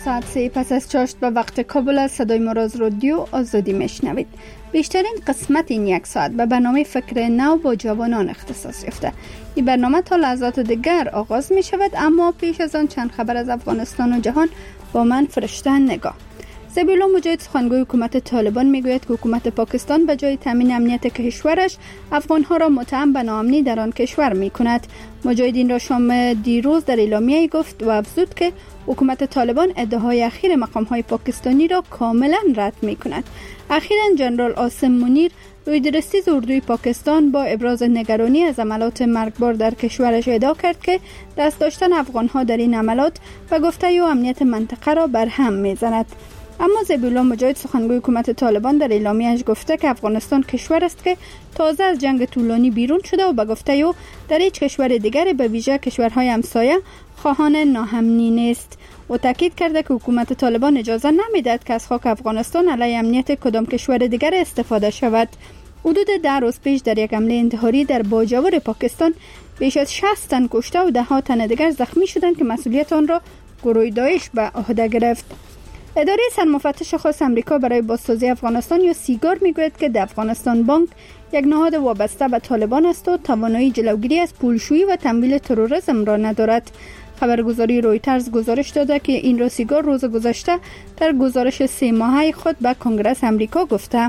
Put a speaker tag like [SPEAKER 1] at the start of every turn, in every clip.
[SPEAKER 1] ساعت 3 پس از چاشت به وقت کابل از صدای ما را از رادیو آزادی میشنوید. بیشترین قسمت این یک ساعت به برنامه فکر نو با جوانان اختصاص یافته. این برنامه تا لحظات دیگر آغاز می شود، اما پیش از آن چند خبر از افغانستان و جهان با من فرشته نگاه. زبیلا مجاهد سخنگوی حکومت طالبان میگوید که حکومت پاکستان به جای تامین امنیت کشورش افغانها را متهم به ناامنی در آن کشور میکند. مجاهد این را شام دیروز در اعلامیه گفت و افزود که حکومت طالبان ادعاهای اخیر مقامهای پاکستانی را کاملا رد میکند. اخیراً جنرال عاصم منیر رویدرستی اردوی پاکستان با ابراز نگرانی از عملات مرگبار در کشورش ادعا کرد که دست داشتن افغانها در این عملات و گفته او امنیت منطقه را بر هم میزند. اما زبیلا مجاهد سخنگوی حکومت طالبان در اعلامیه‌اش گفته که افغانستان کشور است که تازه از جنگ طولانی بیرون شده و به گفته او در هیچ کشور دیگری به ویژه کشورهای همسایه خواهان ناامنی نیست. او تاکید کرده که حکومت طالبان اجازه نمیدهد که از خاک افغانستان علیه امنیت کدام کشور دیگر استفاده شود. حدود 10 روز پیش در یک حمله انتحاری در باجاور پاکستان بیش از 60 تن کشته و ده ها تن دیگر زخمی شدند که مسئولیت آن را گروه داعش به عهده گرفت. اداره سرمفتش خاص امریکا برای بازسازی افغانستان یا سیگار میگوید که د افغانستان بانک یک نهاد وابسته به طالبان است و توانایی جلوگیری از پولشویی و تمویل تروریسم را ندارد. خبرگزاری رویترز گزارش داده که این را سیگار روز گذشته در گزارش 3 ماهه خود به کنگره امریکا گفته.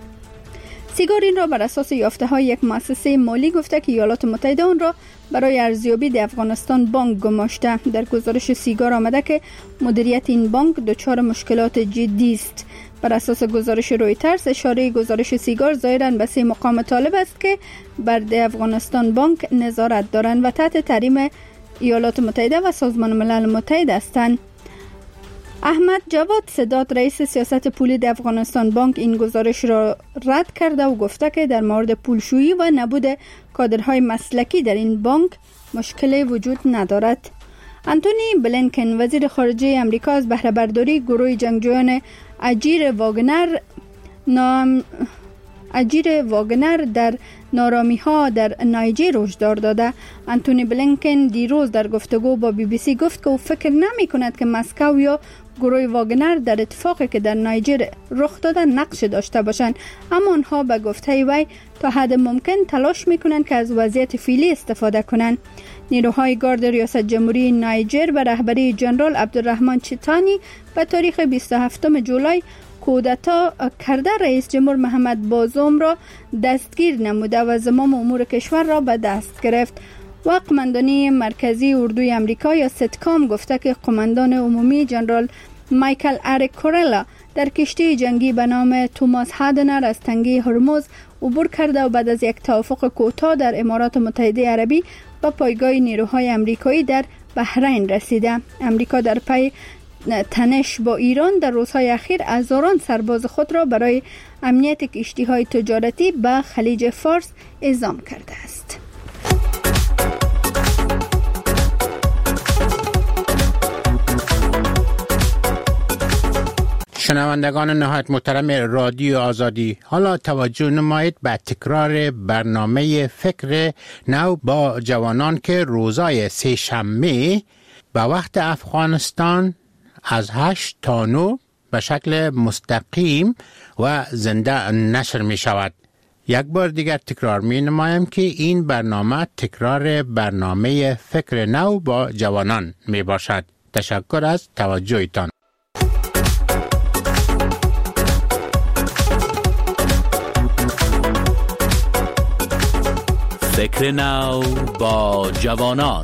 [SPEAKER 1] سیگار این را بر اساس یافته‌های یک مؤسسه مالی گفته که ایالات متحده آن را برای ارزیابی د افغانستان بانک گماشته. در گزارش سیگار آمده که مدیریت این بانک دچار مشکلات جدی است. بر اساس گزارش رویترز اشاره گزارش سیگار ظاهراً به 3 مقام طالب است که بر د افغانستان بانک نظارت دارند و تحت تحریم ایالات متحده و سازمان ملل متحد هستند. احمد جواد سادات رئیس سیاست پولی د افغانستان بانک این گزارش را رد کرده و گفته که در مورد پولشویی و نبود کادرهای مسلکی در این بانک مشکلی وجود ندارد. انتونی بلینکن وزیر خارجه امریکا از بهره برداری گروه جنگجویان اجیر واگنر در نارامی ها در نایجر هشدار داده. انتونی بلینکن دیروز در گفتگو با BBC گفت که او فکر نمی کند که مسکو یا گروه واگنر در اتفاقی که در نایجر رخ داده نقش داشته باشند، اما آنها به گفته وی تا حد ممکن تلاش می کنند که از وضعیت فعلی استفاده کنند. نیروهای گارد ریاست جمهوری نایجر به رهبری جنرال عبدالرحمن چیتانی به تاریخ 27 جولای کودتا کرده رئیس جمهور محمد بازوم را دستگیر نموده و زمام امور کشور را به دست گرفت. و قماندانی مرکزی اردوی امریکا یا ستکام گفته که قماندان عمومی جنرال مایکل اریک کورلا در کشتی جنگی به نام توماس هادنر از تنگه هرمز عبور کرده و بعد از یک توافق کوتاه در امارات متحده عربی به پایگاه نیروهای امریکایی در بحرین رسیده. امریکا در پی تنش با ایران در روزهای اخیر هزاران سرباز خود را برای امنیت کشتی‌های تجارتی به خلیج فارس اعزام کرده است.
[SPEAKER 2] شنوندگان نهایت محترم رادیو آزادی، حالا توجه نمایید به تکرار برنامه فکر نو با جوانان که روزای 3 شنبه به وقت افغانستان از 8 تا 9 به شکل مستقیم و زنده نشر می شود. یک بار دیگر تکرار می نمایم که این برنامه تکرار برنامه فکر نو با جوانان می باشد. تشکر از توجهتان.
[SPEAKER 3] فکر نو با جوانان.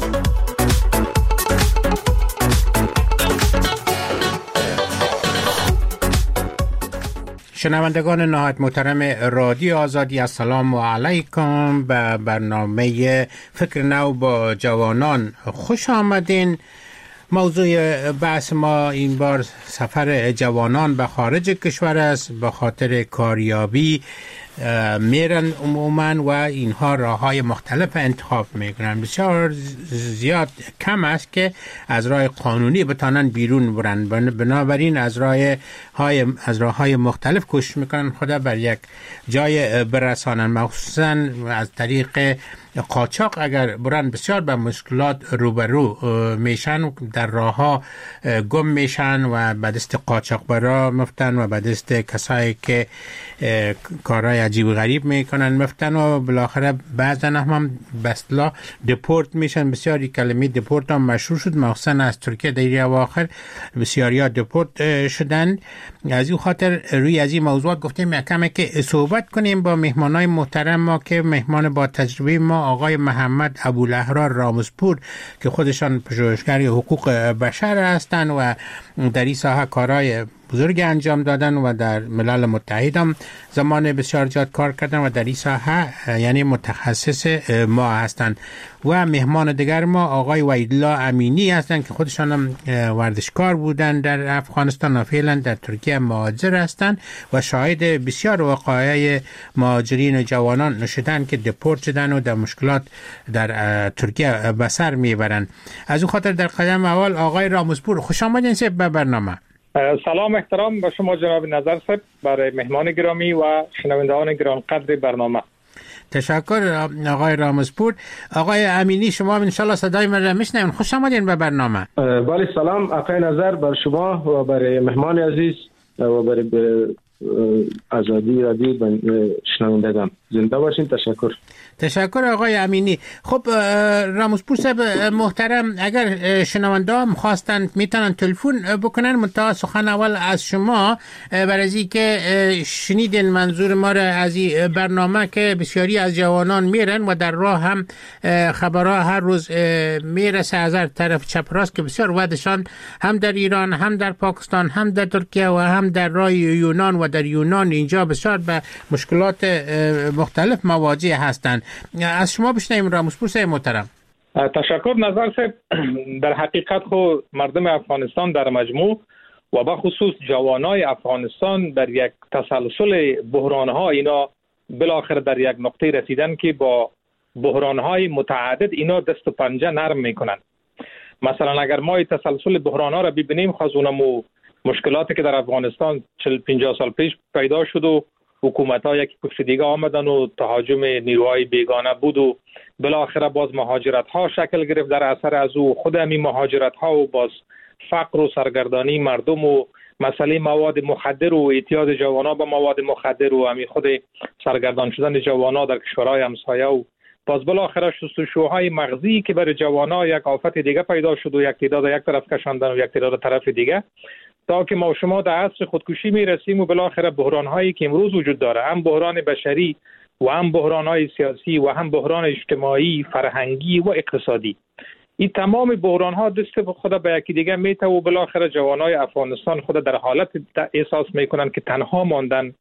[SPEAKER 2] شنوندگان نهایت محترم رادیو آزادی، السلام علیکم. به برنامه فکر نو با جوانان خوش آمدین. موضوع بحث ما این بار سفر جوانان به خارج کشور است به خاطر کاریابی میرن عموما و اینها راههای مختلف انتخاب میکنن. بسیار زیاد کم است که از راه قانونی بتانن بیرون برن، بنابراین از راههای مختلف کوشش میکنن خدا بر یک جای برسانن، مخصوصا از طریق قاچاق اگر برن بسیار به مشکلات روبرو میشن، در راهها گم میشن و به دست قاچاقبرا مفتن و به دست کسایی که کارهای عجیب و غریب میکنن مفتن و بالاخره بعضا هم بسلا دپورت میشن. بسیاری کلمه دپورت هم مشهور شد، مخصوصا از ترکیه در اواخر بسیاری ها دپورت شدن. از این خاطر روی از این موضوعات گفتیم کمه که صحبت کنیم با مهمانای محترم ما که مهمان با تجربه ما آقای محمد ابوالاحرار رامزپور که خودشان پژوهشگر حقوق بشر هستند و در این ساحه کارهای بزرگ انجام دادن و در ملل متحد هم زمان بسیار زیاد کار کردن و در این ساحه یعنی متخصص ما هستند. و مهمان دیگر ما آقای وحیدالله امینی هستند که خودشان هم ورزشکار بودن در افغانستان و فعلا در ترکیه مهاجر هستند و شاهد بسیار وقایع مهاجرین و جوانان شدن که دپورت شدن و در مشکلات در ترکیه به سر میبرند. از اون خاطر در قدم اول آقای رامزپور خوش آمدین به برنامه.
[SPEAKER 4] سلام احترام به شما جناب نظر صاحب، برای مهمان گرامی و شنوندگان گرانقدر برنامه.
[SPEAKER 2] تشکر آقای رامزپور. آقای امینی شما انشالله صدای من را میشنوین، خوش آمدین به برنامه.
[SPEAKER 5] بله سلام آقای نظر بر شما و برای مهمان عزیز و برای آزادی رادیو شنوندگان. زنده باشین.
[SPEAKER 2] تشکر آقای امینی. خب رامزپور صاحب محترم، اگر شنونده هم خواستند میتونن تلفن بکنن، منتها سخن اول از شما برای از که شنیدین منظور ما را از این برنامه که بسیاری از جوانان میرن و در راه هم خبرها هر روز میرسه از هر طرف چپ راست که بسیار ودشان هم در ایران هم در پاکستان هم در ترکیه و هم در راه یونان و در یونان اینجا بسیار به مشکلات مختلف مواجه هستند. از شما بشنویم رامزپور صاحب محترم.
[SPEAKER 4] تشکر نظر صاحب. در حقیقت خو مردم افغانستان در مجموع و به خصوص جوانای افغانستان در یک تسلسل بحرانها اینا بالاخره در یک نقطه رسیدن که با بحرانهای متعدد اینا دست و پنجه نرم میکنن. مثلا اگر ما تسلسل بحرانها را ببینیم، خازونمو مشکلاتی که در افغانستان 40-50 سال پیش پیدا شد و حکومت‌ها یکی پشت دیگه آمدن و تهاجم نیروهای بیگانه بود و بالاخره باز مهاجرت‌ها شکل گرفت در اثر از او خود همین مهاجرت‌ها و باز فقر و سرگردانی مردم و مسئله مواد مخدر و اعتیاد جوانان به مواد مخدر و همین خود سرگردان شدن جوانان در کشورهای همسایه و باز بالاخره شستشوهای مغزی که برای جوانان یک آفت دیگه پیدا شد و یک تعداد یک طرف کشاندن و یک تعداد طرف دیگه، تا که ما شما در عصر خودکشی میرسیم و بالاخره بحران‌هایی که امروز وجود داره، هم بحران بشری و هم بحران‌های سیاسی و هم بحران اجتماعی، فرهنگی و اقتصادی، این تمام بحران‌ها دست خود به یکی دیگه میته و بالاخره جوانای افغانستان خود در حالت احساس میکنن که تنها ماندن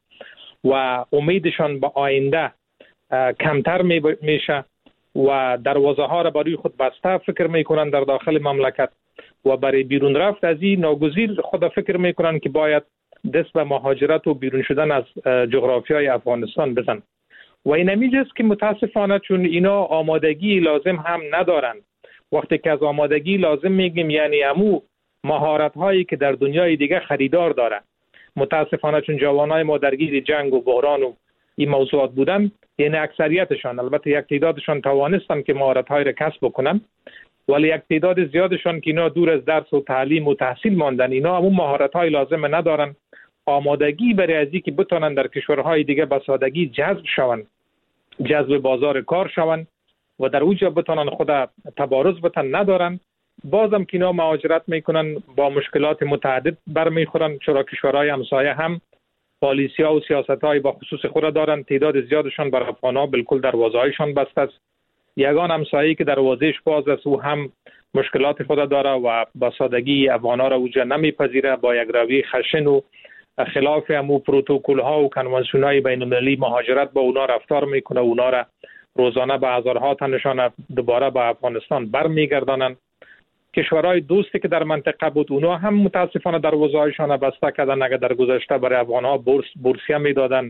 [SPEAKER 4] و امیدشان به آینده کمتر میشه و دروازه ها را برای خود بسته فکر میکنن در داخل مملکت و برای بیرون رفت از این ناگزیر خود فکر میکنن که باید دست به مهاجرت و بیرون شدن از جغرافیای افغانستان بزن و این همیجاست که متاسفانه چون اینا آمادگی لازم هم ندارن. وقتی که از آمادگی لازم میگیم یعنی همو مهارت هایی که در دنیای دیگه خریدار داره. متاسفانه چون جوانای ما درگیر جنگ و بحران و این موضوعات بودن، یعنی اکثریتشان، البته یک تعدادشان توانستن که مهارت های را کسب بکنن، ولی یک تعداد زیادشان که اینا دور از درس و تعلیم و تحصیل ماندن، اینا همون مهارت های لازم ندارن، آمادگی برای ازی که بتونن در کشورهای دیگه به سادگی جذب شون، جذب بازار کار شون و در اونجا بتونن خود تبارز بتن ندارن. بازم که اینا مهاجرت میکنن با مشکلات متعدد برمیخورن، چرا کشورهای همسایه هم پالیسی ها و سیاست های با خصوص خود دارن. تعداد زیادشان بر افغان ها بالکل دروازه هایشان بسته است. یگان همسایه‌ای که دروازهش باز است او هم مشکلات خود داره و با سادگی افغان ها را اوجا نمیپذیره، با یک روی خشن و خلاف همو پروتکل ها و کنوانسیون های بین المللی مهاجرت با اونا رفتار میکنه، اونا را روزانه به هزارها تنشان دوباره به افغانستان برمیگردانند. کشورهای دوستی که در منطقه بود اونا هم متاسفانه دروازه‌هایشان بسته کردن. اگر در گذشته برای افغان‌ها بورسیه میدادن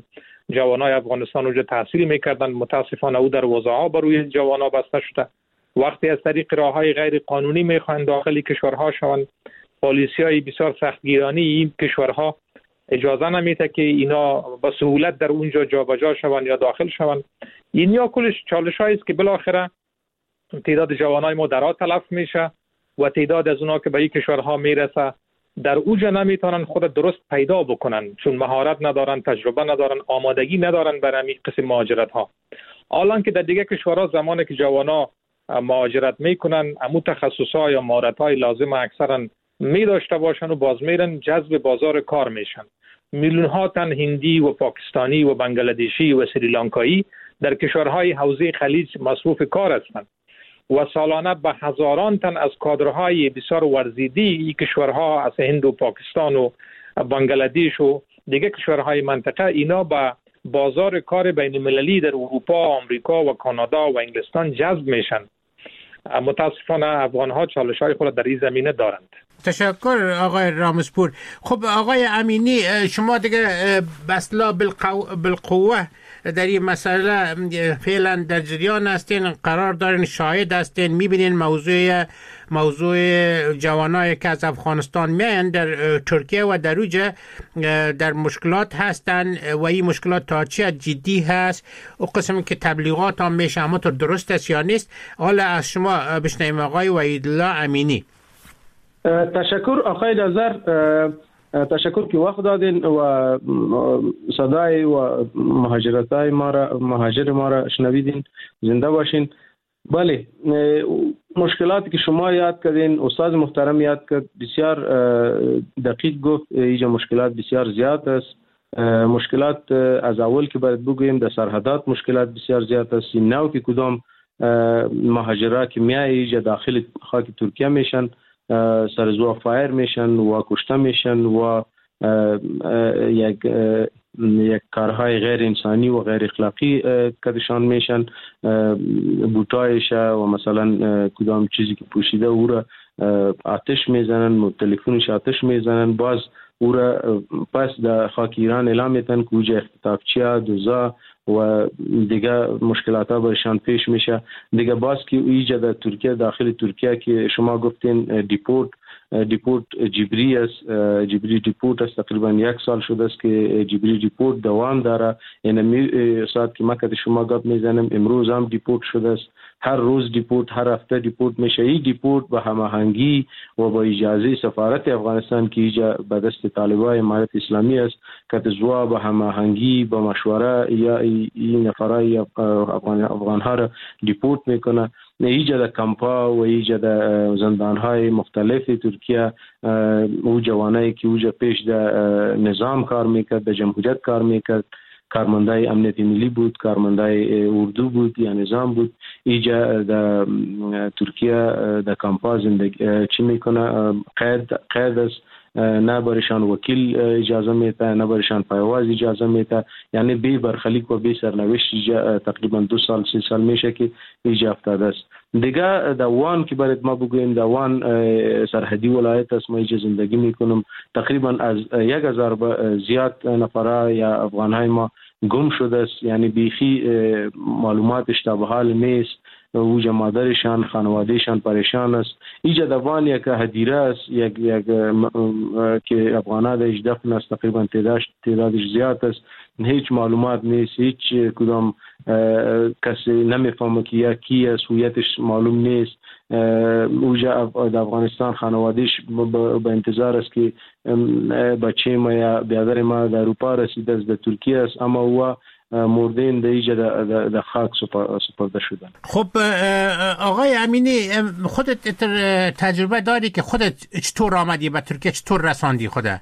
[SPEAKER 4] جوانای افغانستان اونجا تحصیل میکردن. متاسفانه او دروازه ها بروی جوانا بسته شده. وقتی از طریق راههای غیر قانونی میخوان داخل کشورها شوند، پالیسی‌های بسیار سختگیرانی این کشورها اجازه نمیده که اینا با سهولت در اونجا جابجا شوند یا داخل شوند. اینیا کلش چالش‌هایی است که بالاخره تعداد جوانای ما درها تلف میشه و تعداد از اونها که به این کشورها میرسه در اوجا نمیتونن خود درست پیدا بکنن، چون مهارت ندارن، تجربه ندارن، آمادگی ندارن برای این قسم مهاجرت ها. حالان که در دیگه کشورها زمانی که جوانا مهاجرت میکنن امو تخصص‌ها یا مهارت‌های لازم اکثرا می داشته باشن و باز میرن جذب بازار کار میشن. میلیون ها تن هندی و پاکستانی و بنگلادشی و سریلانکایی در کشورهای حوزه خلیج مصروف کار هستند و سالانه به هزاران تن از کادرهای بسیار ورزیدی این کشورها از هند و پاکستان و بنگلادش و دیگه کشورهای منطقه اینا به بازار کار بین المللی در اروپا، آمریکا و کانادا و انگلستان جذب میشن. متاسفانه افغان‌ها چالش‌های خود در این زمینه دارند.
[SPEAKER 2] تشکر آقای رامسپور. خب آقای امینی، شما دیگه بسلا بالقوه در این مسئله فعلا در جریان هستین، قرار دارین، شاهد هستین، میبینین موضوع جوانایی که از افغانستان میان در ترکیه و در اوجه در مشکلات هستن و این مشکلات تا چه جدی هست و قسم که تبلیغات هم میشه اما تو درست است یا نیست. حالا از شما بشنویم آقای وحیدالله امینی.
[SPEAKER 5] تشکر آقای نظر، تشکر که وقت دادین و صدای و مهاجر ما را شنویدین. زنده باشین. بله، مشکلاتی که شما یاد کردین، استاد محترم یاد کرد، بسیار دقیق گفت. اینجا مشکلات بسیار زیاد است. مشکلات از اول که باید بگوییم در سرحدات مشکلات بسیار زیاد است. این نوع که کدام مهاجرا که میای اینجا داخل خاک ترکیه میشن، سرزوا فایر میشن و کشته میشن و یک کارهای غیر انسانی و غیر اخلاقی کدشان میشن. بوتایش و مثلا کدام چیزی که پوشیده او را آتش میزنن، تلفنش آتش میزنن، باز او را پس در خاک ایران اعلام میتن که اوجه اختطافچی، دوزا و دیگه مشکلات ها برشان پیش میشه. دیگه باز که ایجا در ترکیه، داخل ترکیه که شما گفتین دیپورت جبری است، جبری دیپورت است. تقریبا 1 سال شده است که جبری دیپورت دوام داره. یعنی ساعت که ما که شما گپ میزنیم امروز هم دیپورت شده است. هر روز دیپورت، هر هفته دیپورت میشه. این دیپورت به هماهنگی و با اجازه سفارت افغانستان که اینجا به دست طالبای امارت اسلامی است که تزوا به هماهنگی با مشوره یا این نفرای افغان ها را دیپورت میکنه. ایجا در کمپا و ایجا در زندانهای مختلف ترکیه او جوانایی که اوجا پیش در نظام کار میکرد، در جمهوریت کار میکرد، کارمندای امنیت ملی بود، کارمندای اردو بود یا نظام بود، ایجا در ترکیه در کمپا زندگی چی میکنه، قید است. نه برشان وکیل اجازه میده، نه برشان پایواز اجازه میده. یعنی بی برخلیق و بی سرنوشت تقریبا 2 سال 3 سال میشه که ایجا افتاده است. دیگه در وان که باید ما بگوییم، در وان سرحدی ولایت است، ما ایجا زندگی میکنم. تقریبا از 1000 زیاد نفره یا افغانهای ما گم شده است. یعنی بیخی معلوماتش تا به حال نیست. اوجا مادرشان، خانوادهشان پریشان است. ایجا دوان یک هدیره است، یک که افغانها درش دفن است. تقریبا تعدادش زیاد است. هیچ معلومات نیست. هیچ کدام کسی نمیفهمه که یا کی است، هویتش معلوم نیست. اوجا در افغانستان خانوادهش به انتظار است که بچه ما یا بیادر ما در اروپا رسیده است، در ترکیه است، اما او مردین در ایجا در خاک سپرده شدن.
[SPEAKER 2] خب آقای امینی، خودت تجربه داری که خودت چطور آمدی به ترکیه، چطور رساندی خودت؟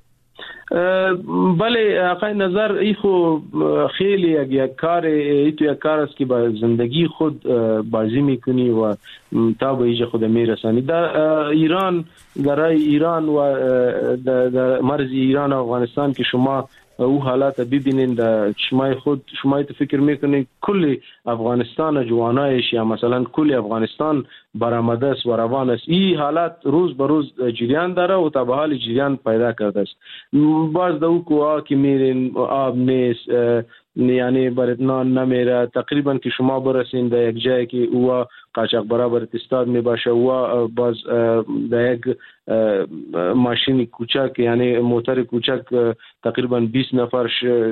[SPEAKER 5] بله آقای نظر، ای خو خیلی یک کار، یک کار است که با زندگی خود بازی میکنی و تا به ایجا خود میرسانی. در ایران، در ایران و در مرز ایران و افغانستان که شما او حالات ببینین در شما فکر میکنین کل افغانستان جوانایش یا مثلا کل افغانستان برآمده است و روان است. این حالات روز به روز جریان داره و تا به حال جریان پیدا کرده است. باز دو کوه که میرین آب نیست، یعنی براتنان نمیره. تقریبا که شما برسین در یک جایی که او قاچاق برابر استاد می باشه و باز در یک ماشین کوچک یعنی موتور کوچک تقریبا 20 نفر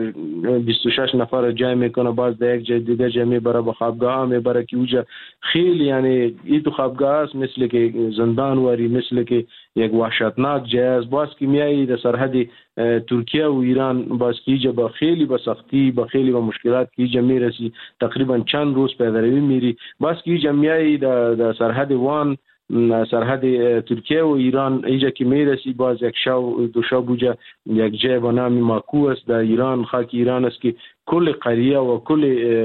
[SPEAKER 5] 26 نفر جای میکنه، باز در یک جای دیگه جای میبره به خوابگاه میبره که اوجا خیلی یعنی این تو خوابگاه است مثل که زندان واری، مثل که یک وحشتناک جای است. باز که میایی در سرحد ترکیه و ایران باز که اینجا با خیلی با سختی با خیلی با مشکلات که اینجا میرسی، تقریبا چند روز پیدروی میری. باز که اینجا میایی در سرحد وان سرحد ترکیه و ایران اینجا که میرسی، باز یک شو دو شو بوجه یک جای به نام ماکو است در ایران، خاک ایران است که کل قریه و کل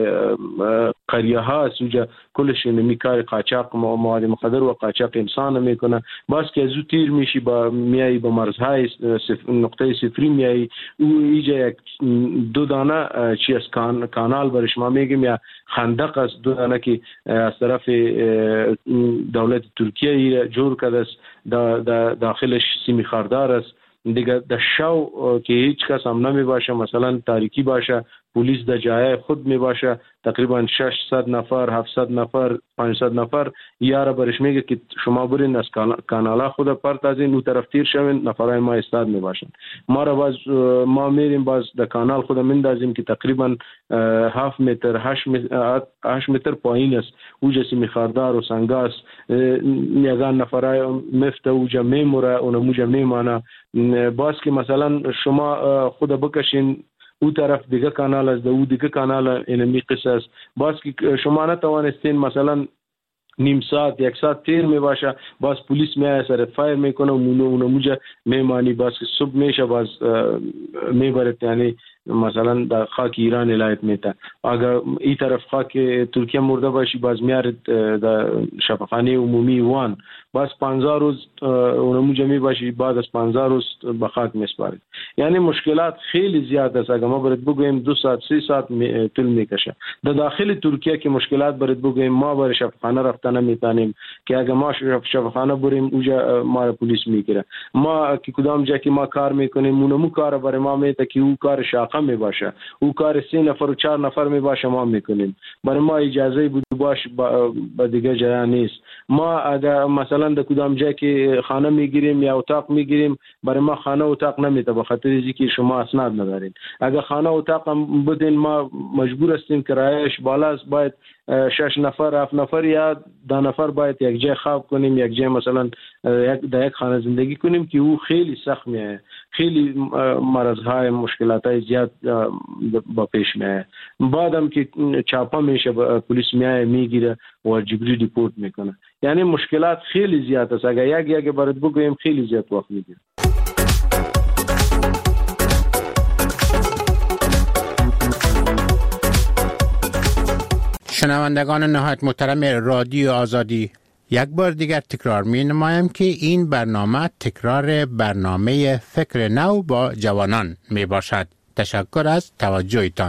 [SPEAKER 5] قریه ها سوجا کلش نمی کار قاچاق مواد مخدر و قاچاق انسان میکنه. باز که زو تیر میشی با میای با مرزهای نقطه صفری میای او اینجا یک دو دانه چی از کانال برش ما میگیم یا خندق است، دو دانه که از طرف دولت ترکیه جور کرده است، داخلش سیمی خاردار است دیگه. در شو که هیچ کس هم نمی باشه، مثلا تاریکی باشه، پلیس در جای خود می باشه، تقریبا 600 نفر 700 نفر 500 نفر یاره برش میگه که شما برین از کانالا خود پرتازین او طرف تیر شوین، نفرای ما استاد می باشن. ما را باز ما میریم باز در کانال خود مندازیم که تقریبا 7 متر 8 متر پایین است، اوجا سیمی خاردار و سنگاس یگان نفرای مفته اوجا میموره اونموجا میمانه. باز که مثلا شما خود بکشین او طرف دیگه کانال است، او دیگه کانال اینمی قصه است. باز که شما نتوانستین مثلا نیم ساعت یک ساعت تیر می باشه، باز پلیس میاد سر فایر میکنه و اونموجا میمانی. باز که صبح میشه باز میبرد، یعنی مثلا در خاک ایران ولایت میته. اگر این طرف خاک ترکیه مرده باشی باز میارد در شفاخانه عمومی وان، باز 50 روز اونموجا می باشی، بعد از 50 روز به خاک میسپارید. یعنی مشکلات خیلی زیاد است. اگر ما برید بگویم 2 ساعت 3 ساعت طول میکشه. در داخل ترکیه که مشکلات برید بگویم ما بر شفاخانه رفته نمیتونیم که اگر ما شفاخانه بریم اوجا ما پلیس میگیره. ما که کدام جا که ما کار میکنیم اونمو کار برای ما میته که او کار شاقه می باشه، او کار 3 نفر و 4 نفر می باشه ما میکنیم. برای ما اجازه بود باش با دیگه جا نیست. ما اگر مثلا در کدام جا که خانه میگیریم یا اتاق میگیریم، برای ما خانه اتاق نمیته به خاطر اینکه شما اسناد ندارین. اگر خانه اتاق هم بدین ما مجبور هستیم کرایهش بالا است، باید 6 نفر 7 نفر یا 10 نفر باید یک جای خواب کنیم، یک جای مثلا در یک خانه زندگی کنیم که او خیلی سخت میه، خیلی مرضهای مشکلاتای زیاد با پیش میه. بعدم که چاپا میشه پلیس میای میگیره و جبری ریپورت میکنه. یعنی مشکلات خیلی زیاد است. اگر یک برات بگویم خیلی زیاد وقت میگیره.
[SPEAKER 2] شنوندگان نهایت محترم رادیو آزادی، یک بار دیگر تکرار می نمایم که این برنامه تکرار برنامه فکر نو با جوانان می باشد. تشکر از توجهتان.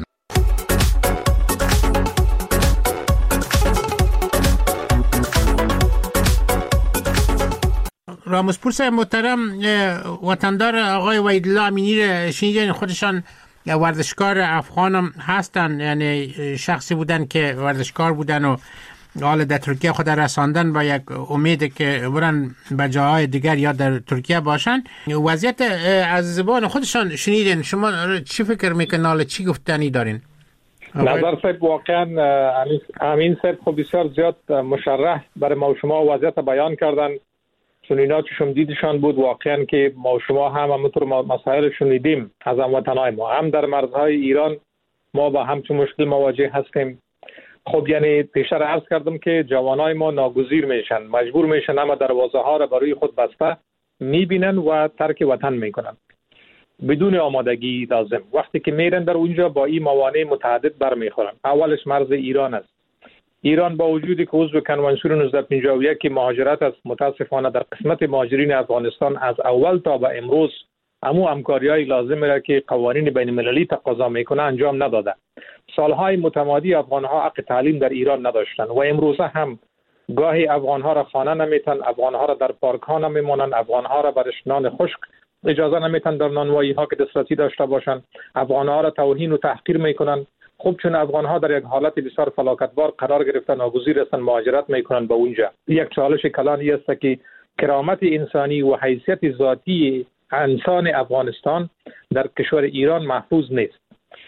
[SPEAKER 2] راموسپور صاحب محترم، وطندار آقای وحیدالله امینی را شنیدین، خودشان ورزشکار افغان هم هستن، یعنی شخصی بودن که ورزشکار بودن و حال در ترکیه خود رساندن با یک امید که برن به جاهای دیگر یا در ترکیه باشن. وضعیت از زبان خودشان شنیدین، شما چی فکر میکنین؟ حالا چی گفتنی دارین؟
[SPEAKER 4] نظر صاحب واقعا امین صاحب خب بسیار زیاد مشرح برای ما و شما وضعیت بیان کردن، چون اینا چشم دیدشان بود واقعا که ما و شما هم همونطور مسائل شنیدیم از هموطنهای ما، هم در مرزهای ایران ما با همچون مشکل مواجه هستیم. خب یعنی پیشتر عرض کردم که جوانای ما ناگزیر میشن، مجبور میشن اما دروازه ها را برای خود بسته میبینن و ترک وطن میکنن بدون آمادگی لازم. وقتی که میرن در اونجا با این موانع متعدد برمیخورن. اولش مرز ایران است. ایران با وجودی که عضو کنوانسیون 1951 مهاجرت است، متاسفانه در قسمت مهاجرین افغانستان از اول تا به امروز همو همکاری‌های لازم را که قوانین بین‌المللی تقاضا میکنه انجام نداده. سالهای متمادی افغان‌ها حق تعلیم در ایران نداشتند و امروزه هم گاهی افغان‌ها را خانه نمیتن، افغان‌ها را در پارک‌ها نمیمونن، افغان‌ها را برش نان خشک اجازه نمیتن در نانوایی‌ها که دسترسی داشته باشند، افغان‌ها را توهین و تحقیر میکنن. خوب چون افغان‌ها در یک حالت بسیار فلاکتبار قرار گرفتن، ناگزیر هستند مهاجرت میکنن به اونجا. یک چالش کلانی است که کرامت انسانی و حیثیت ذاتی انسان افغانستان در کشور ایران محفوظ نیست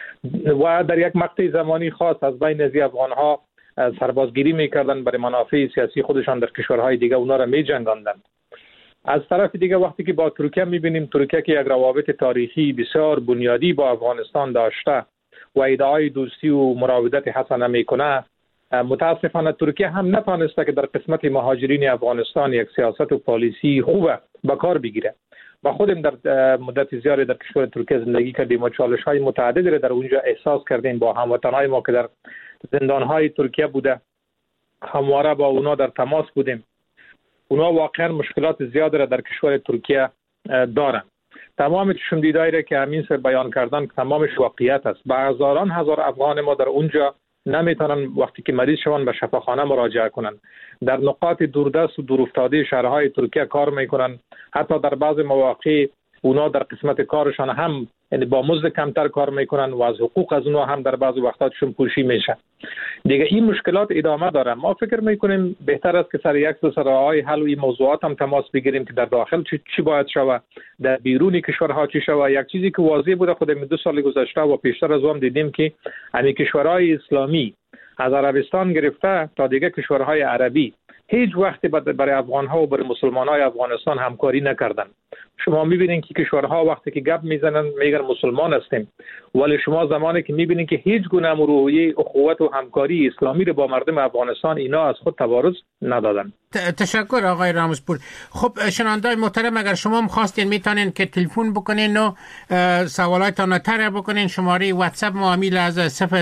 [SPEAKER 4] و در یک مقطع زمانی خاص از بین از افغان‌ها سربازگیری میکردن برای منافع سیاسی خودشان در کشورهای دیگه اونا را میجنگاندند. از طرف دیگه وقتی که با ترکیه میبینیم، ترکیه که یک روابط تاریخی بسیار بنیادی با افغانستان داشته و ادعای دوستی و مراودت حسنه میکنه، متاسفانه ترکیه هم نتانسته که در قسمت مهاجرین افغانستان یک سیاست و پالیسی خوبه به کار بگیره. و خودم در مدت زیادی در کشور ترکیه زندگی کردیم و چالش‌های متعددی را در اونجا احساس کردیم. با هموطنهای ما که در زندان‌های ترکیه بوده همواره با اونا در تماس بودیم. اونا واقعا مشکلات زیادی را در کشور ترکیه دارن. تمام چشمدیدایی را که همین سر بیان کردن تمامش واقعیت است. به هزاران هزار افغان ما در اونجا نمیتونن وقتی که مریض شوند به شفاخانه مراجعه کنن. در نقاط دوردست و دورافتاده شهرهای ترکیه کار میکنن. حتی در بعض مواقع اونا در قسمت کارشان هم یعنی با مزد کمتر کار میکنن و از حقوق از اونا هم در بعض وقتاتشون پوشی میشه. دیگه این مشکلات ادامه داره. ما فکر میکنیم بهتر است که سر یک دو راههای حل و این موضوعات هم تماس بگیریم که در داخل چی باید شود، در بیرون کشورها چی شود. یک چیزی که واضح بوده خودم 2 سال گذشته و پیشتر از اون دیدیم که همین کشورهای اسلامی از عربستان گرفته تا دیگه کشورهای عربی هیچ وقت برای افغان‌ها و برای مسلمان‌های افغانستان همکاری نکردن. شما می‌بینید که کشورها وقتی که گپ میزنن میگن مسلمان هستیم، ولی شما زمانی که می‌بینید که هیچ گونه رویه اخوت و همکاری اسلامی رو با مردم افغانستان اینا از خود تبارز ندادن.
[SPEAKER 2] تشکر آقای رامزپور. خب شنوندای محترم، اگر شما هم خواستین میتونین که تلفن بکنین و سوالاتتان رو طرح بکنین. شماره واتساپ ما امیل از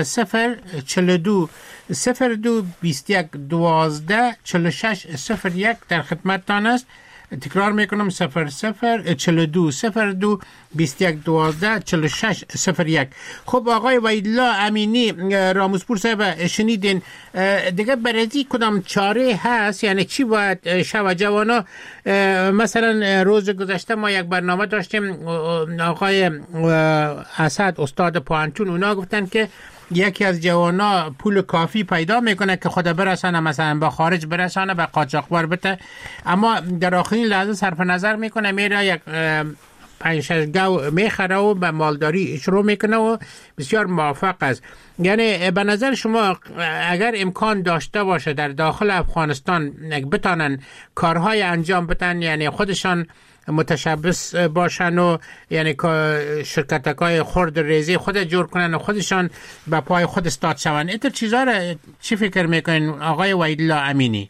[SPEAKER 2] 0042 02 21 12 46 01 در خدمتتان است. تکرار میکنم 0042 02 21 12 46 01. خب آقای وحیدالله امینی، رامزپور صاحب شنیدین دیگه برای کدام چاره هست؟ یعنی چی باید شود؟ جوانا مثلا روز گذشته ما یک برنامه داشتیم، آقای اسد استاد پوانتون اونا گفتن که یکی از جوانا پول کافی پیدا میکنه که خود برسانه مثلا به خارج برسانه به قاچاقبر بده، اما در آخرین لحظه صرف نظر میکنه میره یک 5-6 گاو میخره و به مالداری شروع میکنه و بسیار موفق است. یعنی به نظر شما اگر امکان داشته باشه در داخل افغانستان بتانن کارهای انجام بدن، یعنی خودشان متشبث باشن و یعنی شرکت‌های خرد ریزی خود جور کنن و خودشان به پای خود استاد شون، اینطور چیزا را چی فکر میکنین آقای وحیدالله امینی؟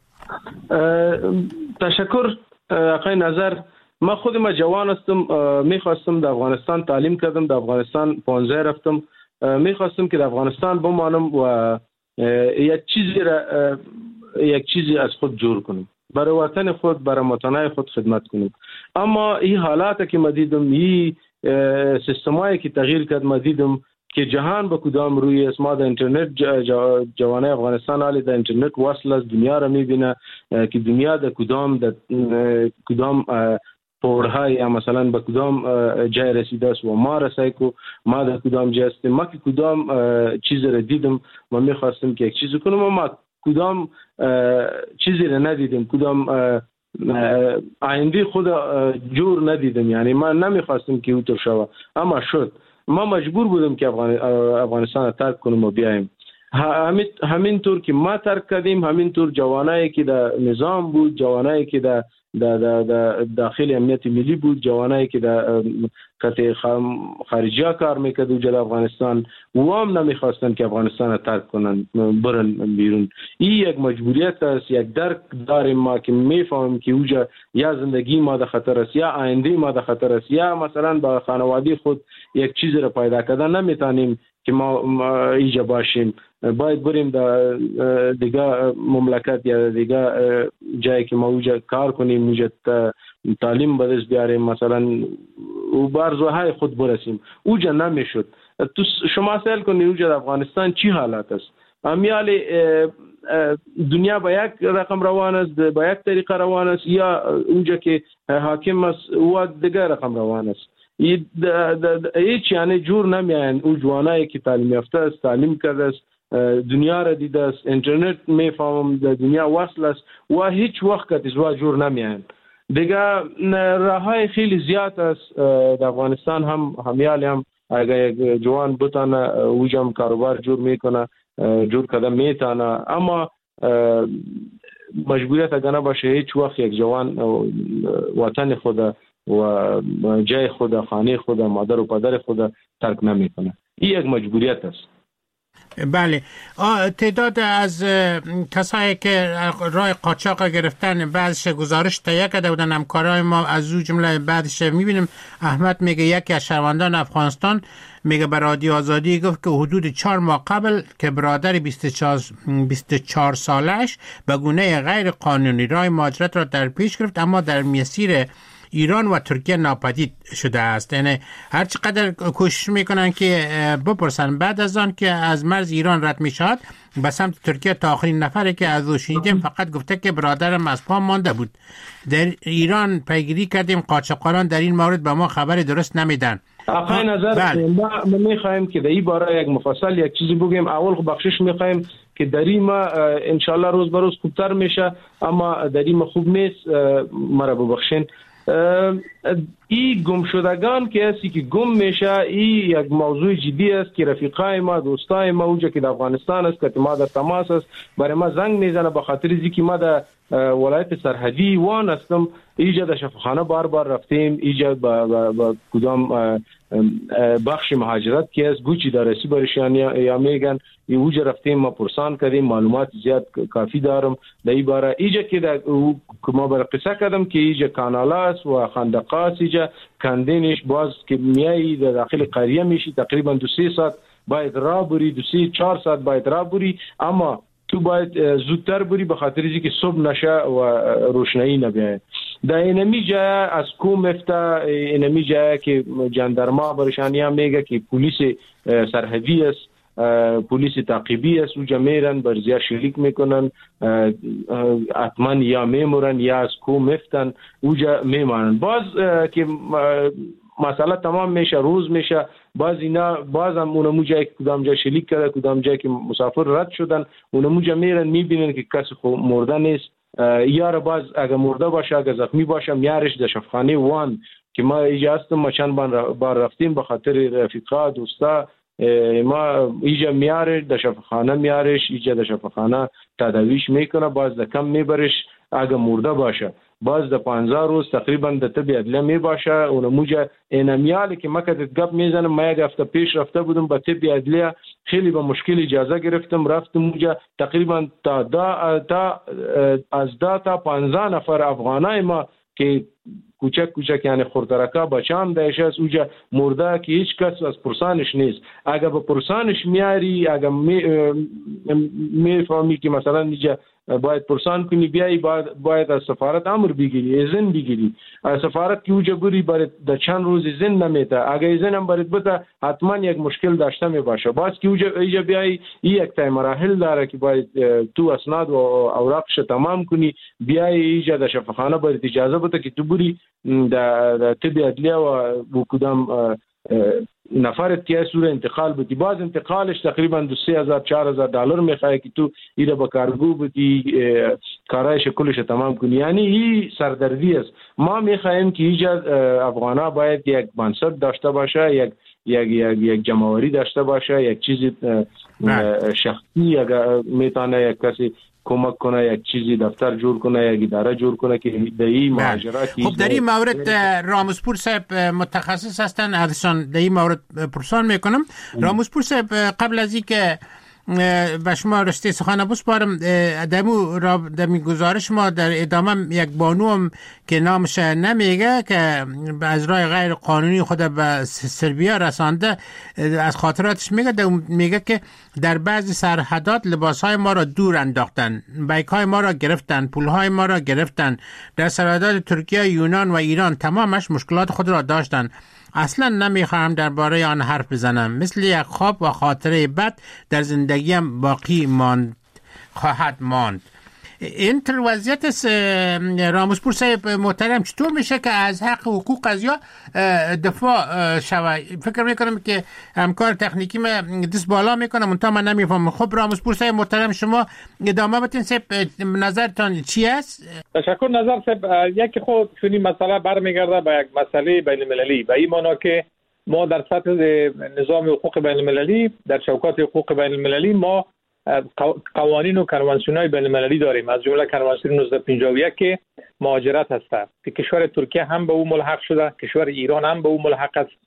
[SPEAKER 5] تشکر آقای نظر. من خودم جوان هستم، میخواستم در افغانستان تعلیم کردم، در افغانستان 15 رفتم، میخواستم که در افغانستان بمانم و یک چیزی از خود جور کنم، برای وطن خود، برای وطنای خود خدمت کنم. اما این حالات که ما دیدم، این سیستمایی که تغییر کرد، ما دیدم که جهان به کدام روی است. ما در اینترنت جوانای افغانستان حالی در اینترنت وصل از دنیا را میبینه که دنیا در کدام پورهای یا مثلا به کدام جای رسیده است و ما رسای که ما در کدام جای هستیم. ما که کدام چیز را دیدم و میخواستم که یک چیز کنم و ما کدام چیزی را ندیدم، کدام آینده خود جور ندیدم. یعنی من نمیخواستم که اوتر شوه اما شد. ما مجبور بودم که افغانستان را ترک کنم و بیایم. همینطور که ما ترک کردیم، همینطور جوانایی که در نظام بود، جوانایی که در داخل امنیت ملی بود، جوانایی که در قطع خارجی کار میکرد و جل افغانستان و هم نمیخواستن که افغانستان را ترک کنن، برن بیرون. این یک مجبوریت است، یک درک داریم ما که میفهمیم که اوجا یا زندگی ما در خطر است، یا آینده ما در خطر است، یا مثلا با خانواده خود یک چیز را پیدا کردن نمیتونیم که ما اینجا باشیم. باید بریم در دیگه مملکت یا دیگه جایی که ما اوجا کار کنیم، اوجا تعلیم بدست بیاریم، مثلا و برزهای خود برسیم. اوجا نمیشد. تو شما سوال کنید اوجا در افغانستان چی حالت است؟ امیال دنیا با یک رقم روان است، با یک طریقه روان است، یا اونجا که حاکم است و دیگر رقم روان است. هیچ یعنی جور نمیان او جوانایی که تعلیم یافته است، تعلیم کرده است، دنیا را دیده است، اینترنت میفهمم، دنیا وصل است و هیچ وقت از جور نمیان. دیگه راههای خیلی زیاد است در افغانستان. هم اگر یک جوان بتانه اوجم کاروبار جور میکنه، جور کردن میتانه، اما مجبوریت اگر نباشه هیچ وقت یک جوان وطن خود و جای خود، خانه خود، مادر و پدر خود ترک نمیکنه. این یک مجبوریت است.
[SPEAKER 2] بله. تعداد از کسایی که راه قاچاق گرفتن بعضش گزارش تهیه کرده بودن همکارای ما، از او جمله بعدش میبینیم احمد میگه یکی از شهروندان افغانستان میگه به رادیو آزادی گفت که حدود 4 ماه قبل که برادر 24 سالش به گونه غیر قانونی راه مهاجرت را در پیش گرفت، اما در مسیر ایران و ترکیه ناپدید شده است. یعنی هر چقدر کوشش میکنن که بپرسن بعد از آن که از مرز ایران رد میشد به سمت ترکیه، تا آخرین نفری که از او شنیدیم فقط گفته که برادرم از پا مانده بود. در ایران پیگیری کردیم، قاچاقچیان در این مورد به ما خبر درست نمیدن.
[SPEAKER 5] آقای نظر ما میخوایم که در این باره یک مفصل یک چیزی بگیم. اول بخشش میخوایم که در این ما انشالله روز به روز خوبتر میشه، اما در این ما خوب نیست، مرا ببخشین. این گم شدگان که هستی که گم میشه، این یک موضوع جدی است که رفیقای ما، دوستای ما اونجا که در افغانستان است که ما در تماس است برای ما زنگ میزنه، به خاطر اینکه ما در ولایت سرحدی وان هستم. اینجا در شفاخانه بار رفتیم، اینجا با کدام بخش مهاجرت که است گوچی دارسی برشان یا میگن اینجا رفتیم، ما پرسان کردیم، معلومات زیاد کافی دارم در این باره. اینجا که ما بر قصه کردم که اینجا کانالاس و خندقاس، اینجا کندینش باز که میایی در داخل قریه میشی، تقریبا 2-3 ساعت باید راه بری، 2-4 ساعت باید راه بری، اما تو باید زودتر بری به خاطر اینکه صبح نشه و روشنایی نبیه. در اینمی جای از کوم افتا، اینمی جای که جاندارما برشانی هم میگه که پلیس سرحدی است، پلیس تعقیبی است، اونجا میرن برزیا شلیک میکنن، حتما یا میمورن یا از کوم افتن اونجا میمانن. باز که مسئله تمام میشه، روز میشه، باز اینا باز هم اونمو جایی که کدام جای شلیک کرده، کدام جایی که مسافر رد شدن، اونمو جا میرن میبینن که کسی خود مرده نیست، یا باز اگر مرده باشه، اگر زخمی باشه میارش در شفاخانه وان که ما اینجا هستم. ما چند بار رفتیم به خاطر رفیقا دوستا، ما اینجا میاره در شفاخانه میارش، اینجا در شفاخانه تداویش میکنه، باز در کم میبرش اگر مرده باشه، باز در 15 روز تقریبا در طب عدلیه می باشه. اونموجا اینمیالی که ما کدت گپ میزنم، ما یک هفته پیش رفته بودم به طب عدلیه، خیلی با مشکل اجازه گرفتم، رفتم اونجا تقریبا از 10 تا 15 نفر افغانای ما که کوچک یعنی خردرکا بچان دایش است اونجا مرده که هیچ کس از پرسانش نیست. اگر به پرسانش میاری، اگر میفهمی که مثلا اینجا باید پرسان کنی، بیایی باید از سفارت امر بگیری، اذن بگیری. از سفارت که اوجا بری برای در چند روز اذن نمیده، اگر اذن هم برید بده حتما یک مشکل داشته می باشه. باز که اوجا بیایی یک تای مراحل داره که باید تو اسناد و اوراقش تمام کنی، بیایی اینجا در شفاخانه باید اجازه بده که تو بری در طب عدلیه و کدام نفرت که سوره انتقال بودی. باز انتقالش تقریبا 2,000-4,000 دلار میخواه که تو ایره با کارگو بودی کارایش کلش تمام کنی. یعنی این سردردی است. ما میخواهیم که اینجا افغانا باید یک منصب داشته باشه، یک جمعوری داشته باشه، یک چیزی شخصی اگر میتونه یک کسی کمک کنه، یک چیزی دفتر جور کنه، یک اداره جور کنه که در این مهاجرت.
[SPEAKER 2] خب در این مورد راموزپور صاحب متخصص هستن، ازشان در این مورد پرسان میکنم. راموزپور صاحب قبل از اینکه به شما رشته سخن بسپارم، دمی گزارش ما در ادامه یک بانو هم که نامش نمیگه که از راه غیر قانونی خود به سربیا رسانده، از خاطراتش میگه که در بعضی سرحدات لباسهای ما را دور انداختن، بیکهای ما را گرفتن، پولهای ما را گرفتن. در سرحدات ترکیه، یونان و ایران تمامش مشکلات خود را داشتن. اصلا نمیخواهم درباره آن حرف بزنم. مثل یک خواب و خاطره بد در زندگیم باقی خواهد ماند. این تر وضعیت راموسپور صاحب محترم چطور میشه که از حق حقوق از یا دفاع شود؟ فکر میکنم که همکار تکنیکی من دست بالا میکنم منتها من نمیفهمم. خب راموسپور صاحب محترم شما ادامه بدین. صاحب نظرتان چی است؟
[SPEAKER 4] تشکر. نظر صاحب یکی خود چونی مسئله برمیگرده به یک مسئله بین المللی، به این معنا که ما در سطح نظام حقوق بین المللی، در چوکات حقوق بین المللی ما قوانین و کنوانسیون‌های بین المللی داریم، از جمله کنوانسیون 1951 که مهاجرت هست که کشور ترکیه هم به او ملحق شده، کشور ایران هم به او ملحق است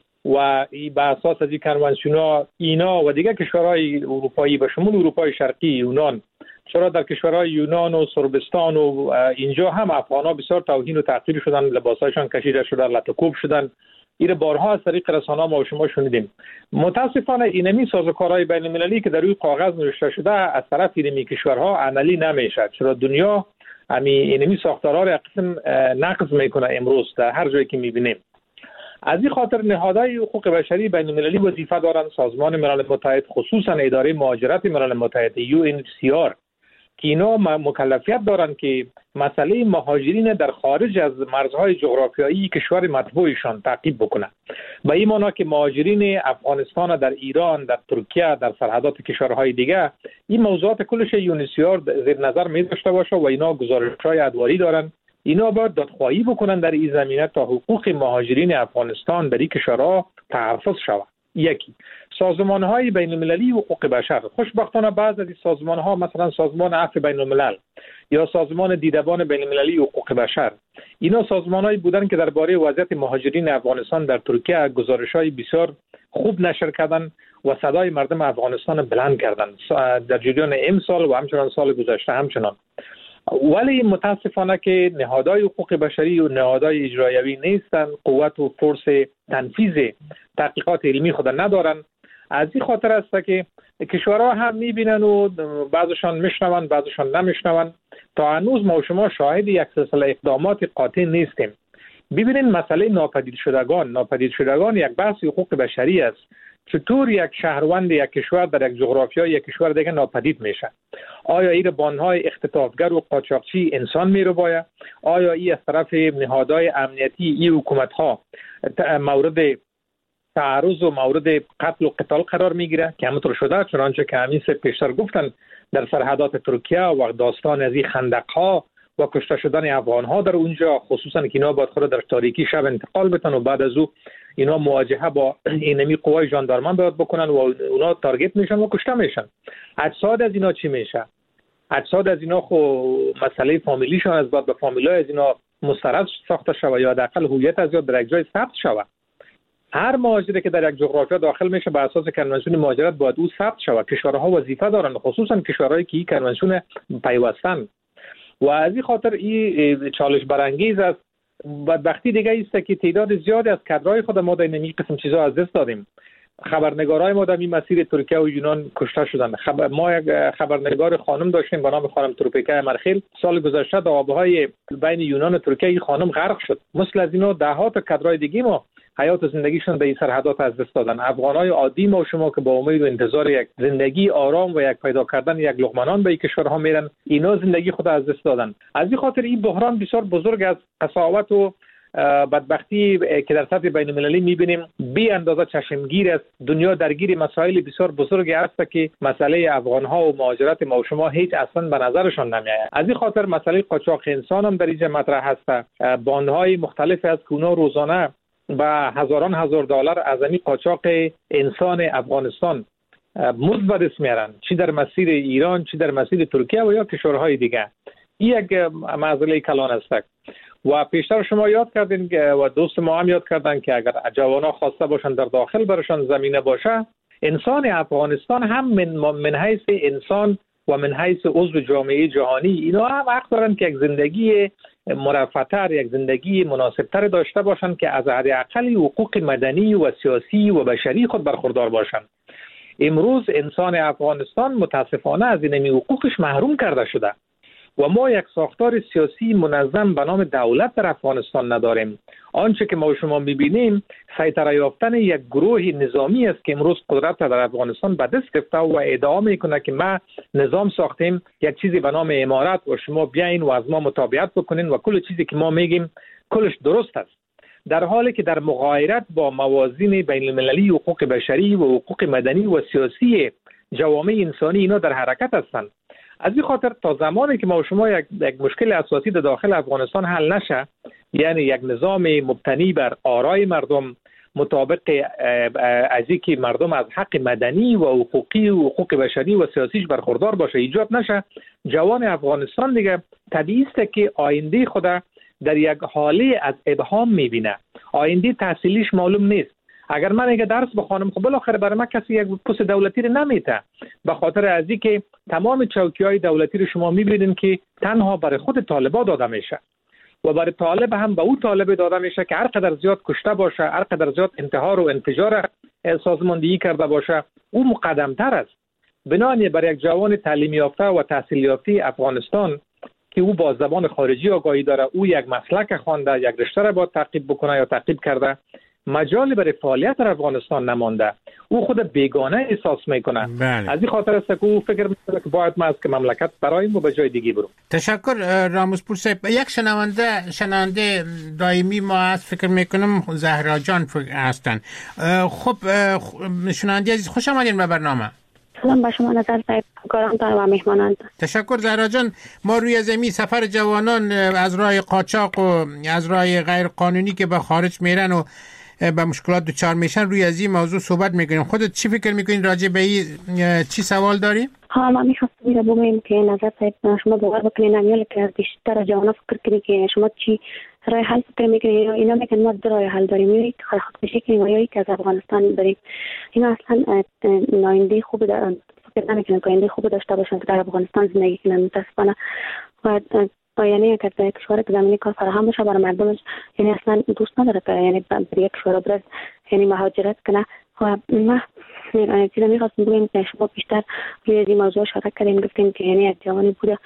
[SPEAKER 4] و به اساس از این کنوانسیون‌ها اینا و دیگر کشورهای اروپایی به شمول اروپای شرقی، یونان، چرا در کشورهای یونان و صربستان و اینجا هم افغان‌ها بسیار توهین و تحقیر شدن، لباسایشان کشیده شده، لطکوب شدن. این بارها از طریق رسانه‌ها ما و شما شنیدیم. متاسفانه اینمی سازوکارهای بین المللی که در روی کاغذ نوشته شده از طرف اینمی کشورها عملی نمیشه، چرا دنیا اینمی ساختارها را قسم نقض میکنه امروز در هر جایی که میبینیم. از این خاطر نهادهای حقوق بشری بین المللی وظیفه دارند. سازمان ملل متحد، خصوصا اداره مهاجرت ملل متحد UNHCR، که اینا مکلفیت دارند که مسئله مهاجرین در خارج از مرزهای جغرافیایی کشور مطبوعشان تعقیب بکنند. به این معنا که مهاجرین افغانستان در ایران، در ترکیه، در سرحدات کشورهای دیگه، این موضوعات کلش UNHCR زیر نظر می داشته باشه و اینا گزارش‌های ادواری دارند. اینا باید دادخواهی بکنن در این زمینه تا حقوق مهاجرین افغانستان در این کشورها تحفظ شود. یکی سازمان‌های بین‌المللی حقوق بشر، خوشبختانه بعض از این سازمان‌ها مثلا سازمان عفو بین‌الملل یا سازمان دیدبان بین‌المللی حقوق بشر، اینا سازمان‌هایی بودن که درباره وضعیت مهاجرین افغانستان در ترکیه گزارش‌های بسیار خوب نشر کردن و صدای مردم افغانستان بلند کردن در جریان امسال و همچنان سال گذشته همچنان. ولی متاسفانه که نهادهای حقوق بشری و نهادهای اجرایوی نیستن، قوت و فرص تنفیذ تحقیقات علمی خود ندارن. از این خاطر است که کشورها هم میبینن و بعضشان میشنون بعضشان نمیشنون. تا هنوز ما و شما شاهد یک سلسله اقدامات قاطع نیستیم. ببینید مسئله ناپدید شدگان یک بحث حقوق بشری است. چطور یک شهروند یک کشور در یک جغرافیای یک کشور دیگه ناپدید میشه؟ آیا این بانهای اختطافگر و قاچاقچی انسان میره باید؟ آیا این از طرف نهادهای امنیتی این حکومت ها مورد تعرض و مورد قتل و قتال قرار میگیره که همونطور شده؟ چنانچه که همین پیشتر گفتن در سرحدات ترکیه و داستان از این خندق ها و کشته شدن افغان ها در اونجا، خصوصا که اینا باید خود در تاریکی شب انتقال بتن و بعد از او اینا مواجهه با اینمی قوای ژاندارمان باید بکنن و اونا تارگت میشن و کشته میشن. اجساد از اینا چی میشه؟ اجساد از اینا خو مسئله فامیلیشون از بعد به فامیلای از اینا مسترد ساخته شود یا حداقل هویت از در یک جای ثبت شود. هر مهاجری که در یک جغرافیا داخل میشه به اساس کنوانسیون مهاجرت باید او ثبت شود. کشورها وظیفه دارن، خصوصا کشورهایی که این کنوانسیون پیوستن. و از این خاطر این چالش برانگیز است. بدبختی دیگه است که تعداد زیادی از کادرهای خود ما در این قسم چیزا از دست دادیم. خبرنگارای ما در این مسیر ترکیه و یونان کشته شدند. ما یک خبرنگار خانم داشتیم به نام خانم تروپیکا مرخیل. سال گذشته در آبهای بین یونان و ترکیه این خانم غرق شد. مثل از اینا ده ها تا کادرهای دیگه ما حیات و زندگیشون در این سرحدات از دست دادن. افغانای عادی ما و شما که با امید و انتظار یک زندگی آرام و یک پیدا کردن یک لقمه نان به این کشورها میرن، اینا زندگی خود از دست دادن. از این خاطر این بحران بسیار بزرگ است. قساوت و بدبختی که در سطح بین المللی میبینیم بی اندازه چشمگیر است. دنیا درگیر مسائل بسیار بزرگی است که مسئله افغانها و مهاجرت ما و شما هیچ اصلا به نظرشان نمیآید. از این خاطر مسئله قاچاق انسان هم در اینجا مطرح هست. باندهای مختلف از که اونا روزانه با هزاران هزار دلار از این قاچاق انسان افغانستان مزد به دست میارن، چی در مسیر ایران، چی در مسیر ترکیه و یا کشورهای دیگه. این یک معضله کلان است. و پیشتر شما یاد کردین و دوست ما هم یاد کردن که اگر جوانان خواسته باشن در داخل برشان زمینه باشه، انسان افغانستان هم من حیث انسان و من حیث عضو جامعه جهانی اینا هم حق دارن که یک زندگی مرفه‌تر، یک زندگی مناسبتر داشته باشن که از حداقل حقوق مدنی و سیاسی و بشری خود برخوردار باشن. امروز انسان افغانستان متاسفانه از این حقوقش محروم کرده شده. و ما یک ساختار سیاسی منظم به نام دولت در افغانستان نداریم. آنچه که ما شما می‌بینیم سیطره یافتن یک گروه نظامی است که امروز قدرت در افغانستان به دست گرفته و ادعا میکنه که ما نظام ساختیم، یک چیزی به نام امارت و شما بیاین و از ما متابعت بکنین و کل چیزی که ما میگیم کلش درست است، در حالی که در مغایرت با موازین بین المللی حقوق بشری و حقوق مدنی و سیاسی جوامع انسانی اینا در حرکت هستند. از این خاطر تا زمانی که ما و شما یک مشکل اساسی در داخل افغانستان حل نشه، یعنی یک نظام مبتنی بر آرای مردم مطابق از اینکه مردم از حق مدنی و حقوقی و حقوق بشری و سیاسیش برخوردار باشه ایجاد نشه، جوان افغانستان دیگه طبیعی است که آینده خود در یک حاله از ابهام میبینه. آینده تحصیلیش معلوم نیست. اگر من اگه درس بخوانم خب بالاخره برای من کسی یک پست دولتی رو نمیته، به خاطر از اینکه تمام چوکی‌های دولتی رو شما میبینید که تنها برای خود طالبان داده میشه و برای طالب هم به او طالب داده میشه که هر قدر زیاد کشته باشه، هر قدر زیاد انتحار و انفجار سازماندهی کرده باشه، او مقدم‌تر است. بنابراین برای یک جوان تعلیم یافته و تحصیل یافته افغانستان که او با زبان خارجی آگاهی داره، او یک مسلک خوانده، یک رشته را باید تعقیب بکنه یا تعقیب کرده، مجالی برای فعالیت در افغانستان نمانده، او خود بیگانه احساس میکنه.
[SPEAKER 2] بله.
[SPEAKER 4] از این خاطر است که او فکر میکنه که باید ما از که مملکت برایم و به جای دیگه برو.
[SPEAKER 2] تشکر رامزپور صاحب. یک شنونده دائمی ما هست، فکر میکنم زهرا جان هستن. خب شنونده عزیز، خوش آمدین به برنامه.
[SPEAKER 6] سلام به شما نظر صاحب، کارانتان و مهمانان.
[SPEAKER 2] تشکر زهرا جان. ما روی زمین سفر جوانان از راه قاچاق و از راه غیر قانونی که به خارج میرن و به مشکلات دچار میشن روی از این موضوع صحبت میکنیم. خودت چی فکر میکنین راجع به این؟ چی سوال داری؟
[SPEAKER 6] ها، ما میخواستم اینو بگم که نظر صاحب شما باور بکنین امیال که بیشتر جوانان فکر کنید که شما چی راه حل فکر میکنین. اینا میگن ما دو راه حل داریم، یکی که خودکشی کنیم یا یکی از افغانستان بریم. اینا اصلا ناینده خوب دارن، فکر نمیکنن که آینده خوب داشته باشن که در افغانستان زندگی کنن. متاسفانه و یعنی اگر در کشور که زمینی کار فراهم باشه برای مردمش، یعنی اصلا دوست نداره که یعنی در یک کشور برد یعنی مهاجرت کنه. و ما چیزا میخواستم بگم که شما بیشتر روی این موضوع اشاره کردیم، گفتیم که یعنی یک جوانی بوده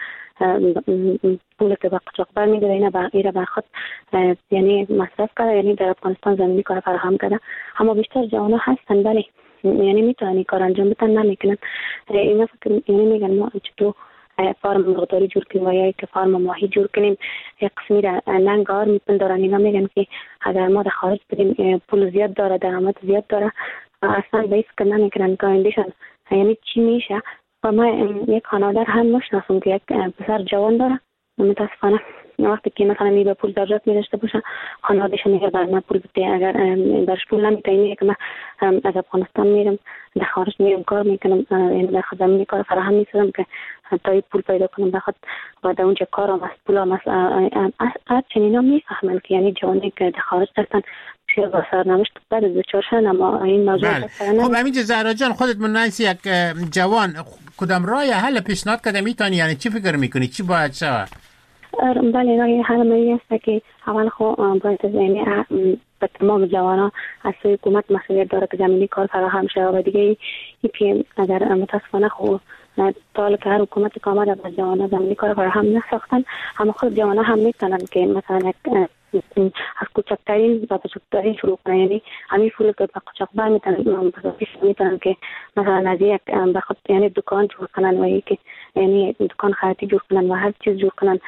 [SPEAKER 6] پول که به قاچاق برمی‌داره اینا به خود یعنی مصرف کرده، یعنی در افغانستان زمینی کار فراهم کرده. اما بیشتر جوانا هستن ولی یعنی میتونن کار انجام بدن نمیکنن. اینا فکر یعنی میگن ما چطور فارم مقداری جور کنیم و یا که فارم ماهی جور کنیم، یک قسمی را ننگار میپندارن. اینا میگن که اگر ما در خارج بریم پول زیاد داره، درآمد زیاد داره، اصلا بیس که نمیکنن که آیندهشان یعنی چی میشه. و ما یک خانواده هم مشناسم که یک پسر جوان داره، متاسفانه وقتی که مثلا می به پول ضرورت می داشته باشه خانواده‌اش میگه بر من پول بده، اگر برش پول نمیده میگه که من از افغانستان میرم در خارج میرم کار میکنم، یعنی در زمینی کار فراهم میسازم که تا پول پیدا کنم بخاطر و در اونجا کارم است پولم است. چنینا میفهمن که یعنی جوانی که در خارج هستن بسیار با سرنوشت بعد از دچارشن. اما این موضوع
[SPEAKER 2] خب همینجا زهرا جان، خودت منعکس یک جوان کدام راه حل پیشنهاد کرده میتونی، یعنی چی فکر میکنی چی باید شود؟
[SPEAKER 6] بله، راه حل می است که اول خو باید یعنی به تمام جوانان از سوی حکومت مسئولیت داره که زمینی کار فراهم شود. و دیگه این که اگر متاسفانه خو تا که هر حکومت که آمده از جوانان زمینی کار فراهم نساختن، اما خود جوانان هم میتونن که مثلا از کوچکترین و بزرگترین شروع کنن. یعنی همین پول که به قاچاق میتونن که مثلا از یک بخاطر یعنی دکان جور کنن و یکی یعنی دکان خیاطی جور کنن و هر چیز جور کنن،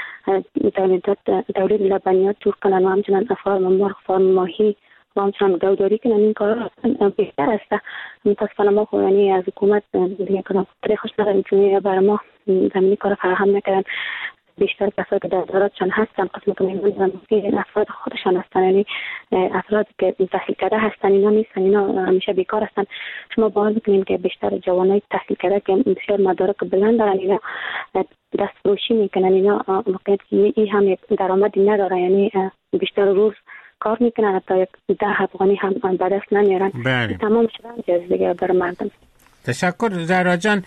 [SPEAKER 6] تولید لبنیات جور کنن و همچنان فارم مرغ، فارم ماهی و همچنان گوداری کنن. این کارا بهتر است. متاسفانه ما یعنی از حکومت دیگه کدام خوش نداریم چون برای ما زمینی کار فراهم نکردن. بیشتر کسایی که در داراتشان هستن قسم که میگن افراد خودشان هستن، یعنی افراد که تحصیل کرده هستن، اینا نیستن، اینا همیشه بیکار هستن. شما باور بکنین که بیشتر جوانای تحصیل کرده که بسیار مدارک بلند دارن، اینا دست فروشی میکنن. اینا واقعیت که این هم درآمدی نداره، یعنی بیشتر روز کار میکنن، حتی 10 افغانی هم به دست نمیارن. تمام شدن دیگه بر مردم.
[SPEAKER 2] تشکر زهرا جان.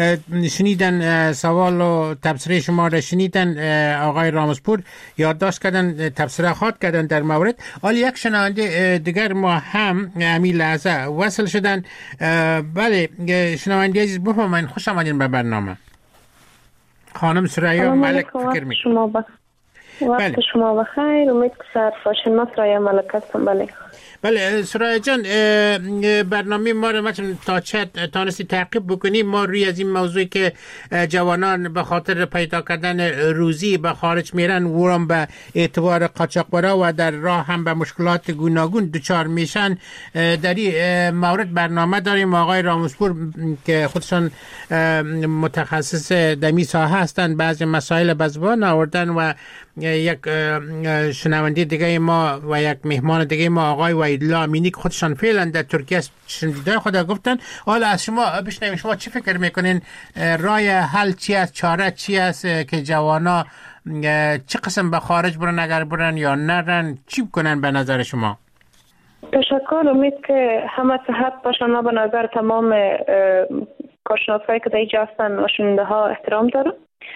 [SPEAKER 2] شنیدن سوال و تبصره شما را شنیدن. آقای رامزپور یادداشت کردن، تبصره خواهد کردن در مورد. حالا یک شنونده دیگر ما هم همین لحظه وصل شدن. بله شنونده عزیز بفرمایید، خوش آمدین به برنامه. خانم سریا ملک فکر میکنم.
[SPEAKER 7] وقت شما بخیر. امید که سر باشین. من سریا ملک هستم.
[SPEAKER 2] بله سریا جان، برنامه ما رو مثلا تا چه تانستی تعقیب بکنیم؟ ما روی از این موضوعی که جوانان به خاطر پیدا کردن روزی به خارج میرن ورم به اعتبار قاچاقبرا و در راه هم به مشکلات گوناگون دچار میشن، در این مورد برنامه داریم. آقای راموسپور که خودشان متخصص دمی ساحه هستند بعضی مسائل به زبان آوردن و یک شنونده دیگه ما و یک مهمان دیگه ما آقای وحیدالله امینی که خودشان فعلا در ترکیه شنیده خدا گفتن. حالا از شما بشنویم، شما چی فکر میکنین؟ راه حل چی است؟ چاره چی است که جوانا چه قسم به خارج برن، اگر برن یا نرن چی بکنن به نظر شما؟
[SPEAKER 7] تشکر. امید که همه صحت باشن. ما به نظر تمام کارشناسایی که در اینجا هستن و شنونده ها احترام دارم.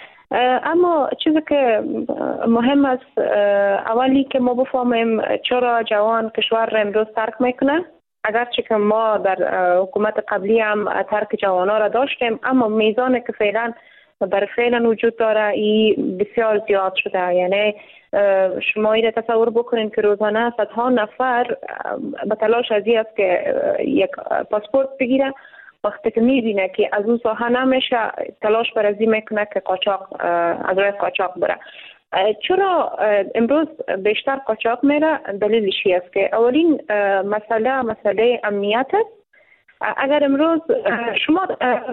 [SPEAKER 7] اما چیزی که مهم است اولی که ما بفهمیم چرا جوان کشور را امروز ترک میکنه. اگرچه که ما در حکومت قبلی هم ترک جوانا را داشتیم، اما میزانی که فعلا وجود داره این بسیار زیاد شده. یعنی شما این تصور بکنین که روزانه صدها نفر به تلاش از این است که یک پاسپورت بگیره، وقتی که میبینه که از اون ساحه نمیشه تلاش برازی میکنه که از راه قاچاق بره. چرا امروز بیشتر قاچاق میره؟ دلیلش است که اولین مسئله امنیت است. اگر امروز شما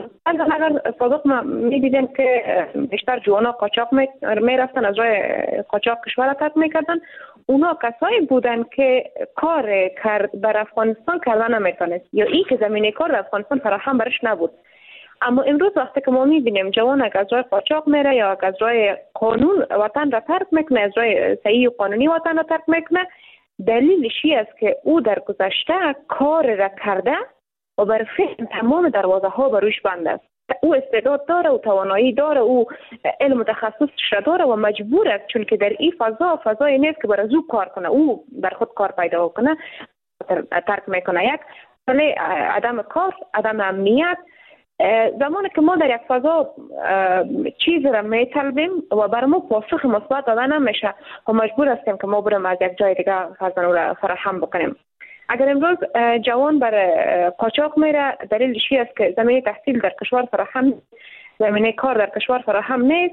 [SPEAKER 7] اگر سابق ما میدیدیم که بیشتر جوانا قاچاق میرفتن، از راه قاچاق کشور را ترک میکردن، اونا کسایی بودن که کار بر افغانستان کردن نمیتونست یا این که زمینه کار در افغانستان فراهم برش نبود. اما امروز وقتی که ما میبینیم جوان اگر از راه قاچاق میره یا از راه قانون وطن را ترک میکنه، از راه صحیح و قانونی وطن را ترک میکنه، دلیلش است که او در گذشته کار را کرده و بر فعل تمام دروازه ها بروش بند است. او استعداد داره و توانایی داره، او علم و تخصصش داره و مجبور است، چون که در این فضای نیست که برای او کار کنه، او بر خود کار پیدا کنه، ترک میکنه. یک مسئله عدم کار، عدم امنیت. زمانی که ما در یک فضا چیز را میطلبیم و بر ما پاسخ مثبت داده نمیشه و مجبور هستیم که ما بریم از یک جای دیگه فرزن را فراهم بکنیم. اگر امروز جوان بر قاچاق میره، دلیلش است که زمینه تحصیل در کشور فراهم، زمینه کار در کشور فراهم نیست،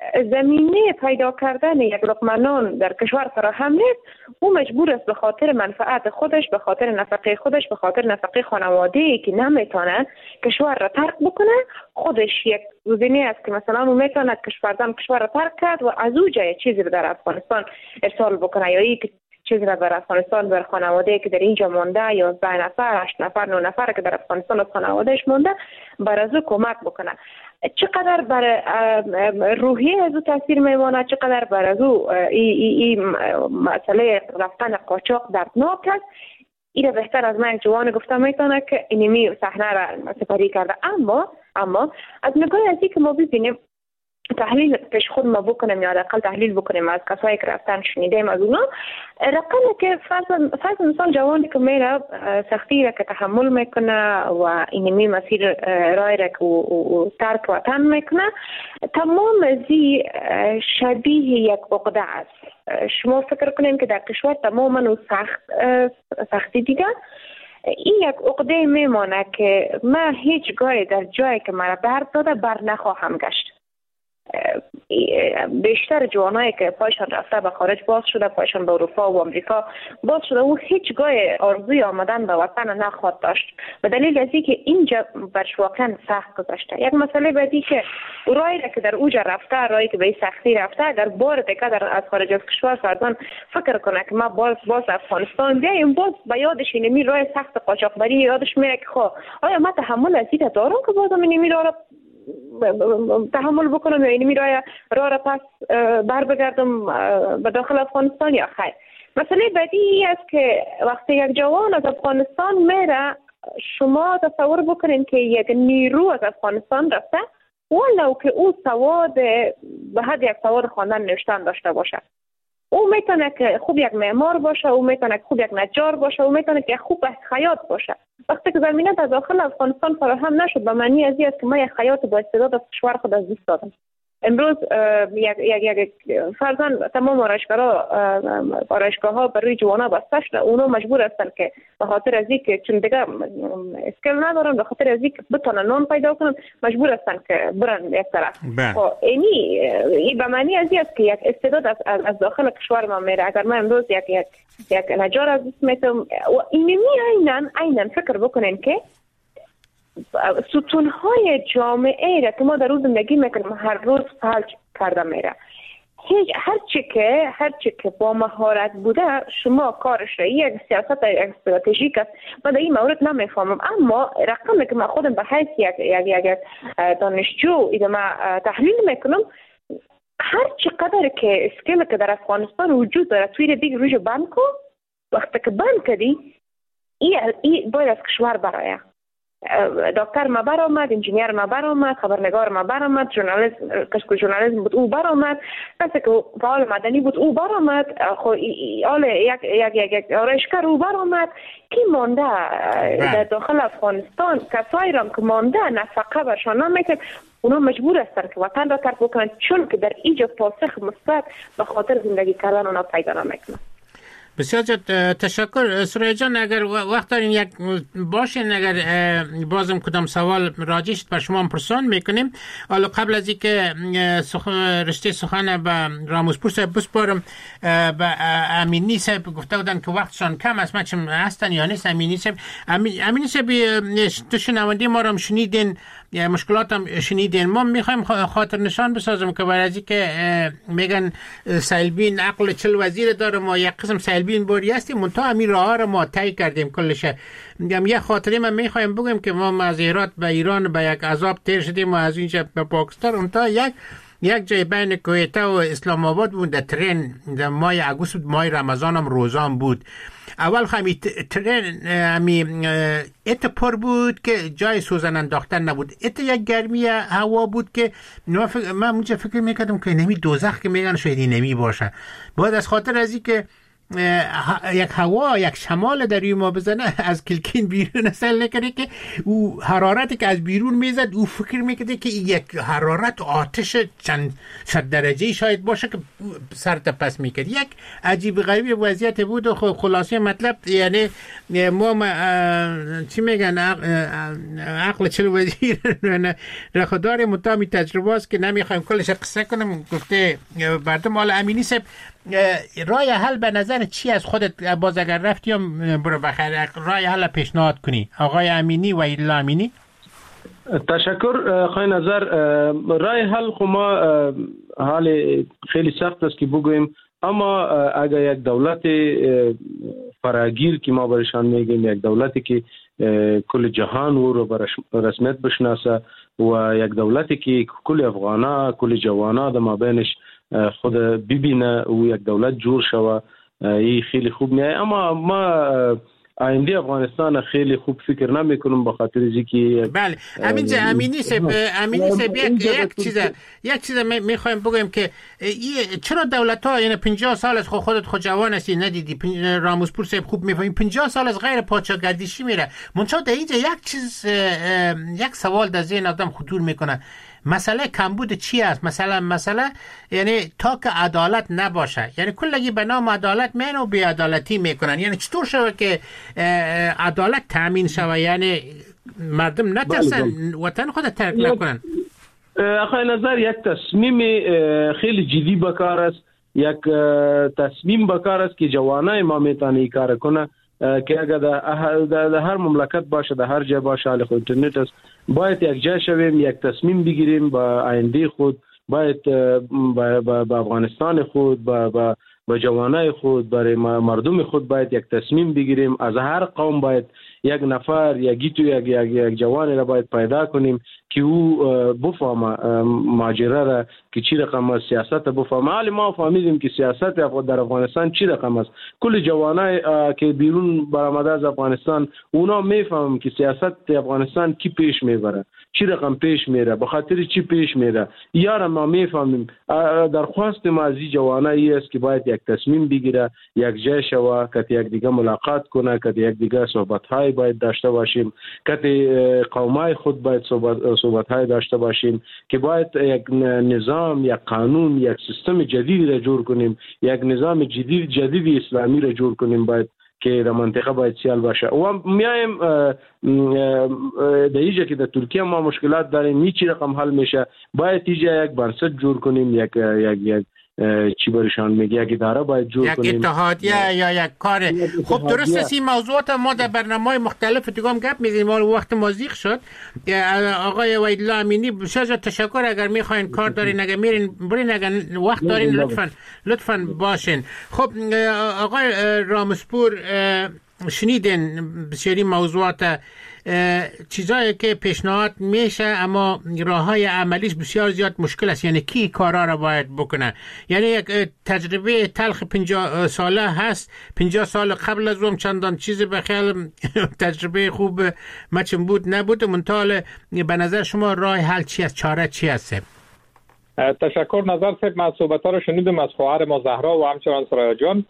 [SPEAKER 7] زمینه پیدا کردن یک لقمه نان در کشور فراهم نیست. او مجبور است به خاطر منفعت خودش، به خاطر نفقه خودش، به خاطر نفقه خانواده‌ای که نمیتونه کشور را ترک بکنه. خودش یک گزینه است که مثلا او میتونه کشور را ترک کرد و از او جای چیزی رو در افغانستان ارسال بکنه، یا یک چیزی را بر افغانستان بر خانواده که در اینجا مونده، 11 نفر، 8 نفر، 9 نفر که در افغانستان از خانوادهش مونده، بر از او کمک بکنه. چقدر بر روحی از او تاثیر میمونه، چقدر بر از او این مسئله رفتن قاچاق دردناک است. این بهتر از من جوان گفتم میتونه که اینمی صحنه را سپری کرده. اما از نگاه ازی که ما ببینیم، تحلیل پیش خود ما بکنیم یا حداقل تحلیل بکنیم از کسایی که رفتن شنیدیم از اونا، رقمی که فرض مثال جوانی که میره سختی را که تحمل میکنه و اینمی مسیر رای را که ترک وطن میکنه، تمام ازی شبیه یک عقده است. شما فکر کنیم که در کشور تماما سختی دیگه، این یک عقده میمانه که من هیچگاه در جایی که مرا درد داده بر نخواهم گشت. بیشتر جوانایی که پایشان رفته به خارج باز شده، پایشان به اروپا و امریکا باز شده، او هیچگاه آرزوی آمدن به وطن نخواهد داشت، به دلیل از اینکه اینجا برش واقعا سخت گذشته. یک مسئله بعدی که راهی که در اوجا رفته، راهی که به این سختی رفته، اگر بار دیگه از خارج از کشور فرزن فکر کنه که ما باز افغانستان بیایم، باز به یادش اینمی راه سخت قاچاقبری یادش میره که خب آیا ما تحمل از این دارم که بازم اینمی راه تحمل بکنم یا اینمی راه را پس بر بگردم به داخل افغانستان یا خیر. مسئله بعدی است که وقتی یک جوان از افغانستان میره، شما تصور بکنین که یک نیرو از افغانستان رفته، ولو که او سواد به حد یک سواد خواندن نوشتن داشته باشه، او میتونه که خوب یک معمار باشه، او میتونه که خوب یک نجار باشه، او میتونه که خوب خیاط باشه. وقتی که زمینه در داخل افغانستان فراهم نشد، به معنی از این است که ما یک خیاط با استعداد از کشور خود از دست دادم. امروز یک فرضاً تمام آرایشگاه‌ها برای جوانا بسته شده. اونا مجبور هستن که به خاطر از اینکه چون دیگه اسکیل ندارن، به خاطر از اینکه بتونن نان پیدا کنن، مجبور هستن که برن یک طرف. خب این به معنی از این است که یک استعداد از داخل کشور ما میره. اگر من امروز یک نجار از میتونم و اینمی عیناً فکر بکنین که ستونهای جامعه را که ما در روز زندگی میکنیم هر روز فعال کرده میره. هر چی که با مهارت بوده شما کارش را یک سیاست استراتژیک است. من در این مورد نمیفهمم، اما رقمی که من خودم به حیث یک دانشجو ایده ما تحلیل میکنم، هر چقدر که اسکیل که در افغانستان وجود داره توی دیگه روش بند کن. وقتی که بند کردی این باید از کشور برایه. دکتر ما برآمد، انجینیر ما برآمد، خبرنگار ما برآمد، ژورنالیسم بود او برآمد، کسی که فعال مدنی بود او برآمد، خو یک آرایشگر او برآمد. کی مانده در داخل افغانستان؟ کسایی را که مانده نفقه برشان نمیکنه، اونا مجبور هستن که وطن را ترک بکنن، چون که در اینجا پاسخ مثبت به خاطر زندگی کردن اونا پیدا نمیکنن.
[SPEAKER 2] بسیار تشکر سریا جان. اگر وقت دارین یک باشین، اگر بازم کدام سوال راجع شد بر شما پرسان میکنیم. حالا قبل از اینکه رشته سخن به راموزپور صاحب بسپارم، به امینی صاحب گفته بودن که وقتشان کم است، چون هستن یا نیست. امینی صاحب تو شنونده ما رو شنیدین، مشکلات هم شنیدین. ما میخوایم خاطر نشان بسازم که برای از اینکه میگن سیلبین عقل 40 وزیر داره، ما یک قسم سیلبین باری هستیم، منتها همین راه ها رو ما طی کردیم کلش. میگم یه خاطره من میخوایم بگم که ما از هرات به ایران به یک عذاب تیر شدیم و از اینجا به پاکستان. اونتا یک جای بین کویته و اسلام آباد بود، در ترین در ماه اگوست بود، ماه رمضان هم روزان بود. اول خمی ترین ات پر بود که جای سوزن انداختن نبود. ات یک گرمی هوا بود که من اونجا فکر میکردم که نمی دوزخ که میگن شاید نمی باشه. باید از خاطر از این که یک هوا یک شمال در ما بزنه از کلکین بیرون اصل نکنه که او حرارتی که از بیرون میزد او فکر میکرده که یک حرارت آتش چند صد درجه شاید باشه که سرت پس میکرد. یک عجیب غریب وضعیت بود. و خلاصه مطلب یعنی ما چی میگن عقل 40 وزیر رخدار متامی تجربه است که نمیخوایم کلش قصه کنم. گفته بردم حال امینی صاحب راه حل به نظر چی از خودت باز اگر رفتیم برو بخیر راه حل پیشنهاد کنی آقای امینی و ایلا امینی؟
[SPEAKER 5] تشکر آقای نظر. راه حل خو ما حال خیلی سخت است که بگویم، اما اگر یک دولت فراگیر که ما برشان میگیم، یک دولتی که کل جهان او رو به رسمیت بشناسه و یک دولتی که کل افغانا کل جوانا در مابینش خود ببینه و یک دولت جور شوه، این خیلی خوب میاد. اما ما آینده افغانستان خیلی خوب فکر نمیکنم به خاطر اینکه
[SPEAKER 2] بله امینی صاحب یک چیز میخوایم بگم که چرا دولت ها یعنی 50 سال از خودت جوان هستی ندیدی راموزپور صاحب خوب میفهمی 50 سال از غیر پادشاهگردشی میره. منتها در اینجا یک سوال در ذهن آدم خطور میکنه، مسئله کمبود چی است؟ مسئله یعنی تا که عدالت نباشه، یعنی کلگی به نام عدالت میان و بی عدالتی میکنن. یعنی چطور شوه که عدالت تامین شوه، یعنی مردم نترسن وطن خود ترک نکنن؟
[SPEAKER 5] آقای نظر یک تصمیم خیلی جدی بکار است، یک تصمیم بکار است که جوانای ما میتونه این کار کنه که اگر در هر مملکت باشه، در هر جای باشه، حال خود اینترنت است، باید یک جای شویم، یک تصمیم بگیریم با آینده خود، باید با افغانستان خود، با جوانای خود، برای مردم خود باید یک تصمیم بگیریم. از هر قوم باید یک نفر یک جوانی را باید پیدا کنیم که او بفهمه ماجرا را که چی رقم سیاست بفهمه. حالی ما فهمیدیم که سیاست در افغانستان چی رقم است. کل جوانای که بیرون برآمده از افغانستان اونا میفهمن که سیاست افغانستان کی پیش میبره، چی رقم پیش میره، به خاطر چی پیش میره. یار ما میفهمیم. درخواست ما از جوانای است که باید یک تصمیم بگیره، یک جای شوه، که یک دیگه ملاقات کنه، که یک دیگه صحبت های باید داشته باشیم، که قومای خود باید صحبت‌های داشته باشیم که باید یک نظام، یک قانون، یک سیستم جدیدی را جور کنیم، یک نظام جدید اسلامی را جور کنیم باید که در منطقه باید سیال باشه. و میایم در اینجا که در ترکیه ما مشکلات داریم، این چی رقم حل میشه؟ باید اینجا یک بنسټ جور کنیم، یک چی برشان میگه یک اداره باید جور کنیم،
[SPEAKER 2] یک اتحادیه یا یک کار. خب درست است، این موضوعات ما در برنامه‌های مختلف دیگه هم گپ میزنیم، وقت ما زیغ شد. آقای وحیدالله امینی بسیار تشکر. اگر میخواین کار دارین، اگر میرین برین، اگر وقت دارین لطفاً باشین. خب آقای رامسپور، شنیدین بسیاری موضوعات، چیزایی که پیشنهاد میشه اما راههای عملیش بسیار زیاد مشکل است. یعنی کی کارا را باید بکنه؟ یعنی یک تجربه تلخ 50 ساله هست. 50 سال قبل از اون چندان چیز به خیال تجربه خوب مچم بود نبود. منتال به نظر شما راه حل چی است؟ چاره چی است؟
[SPEAKER 4] تشکر نظر صاحب. من صحبت‌ها رو شنیدم از خواهر ما زهرا و همچنان سریا جان.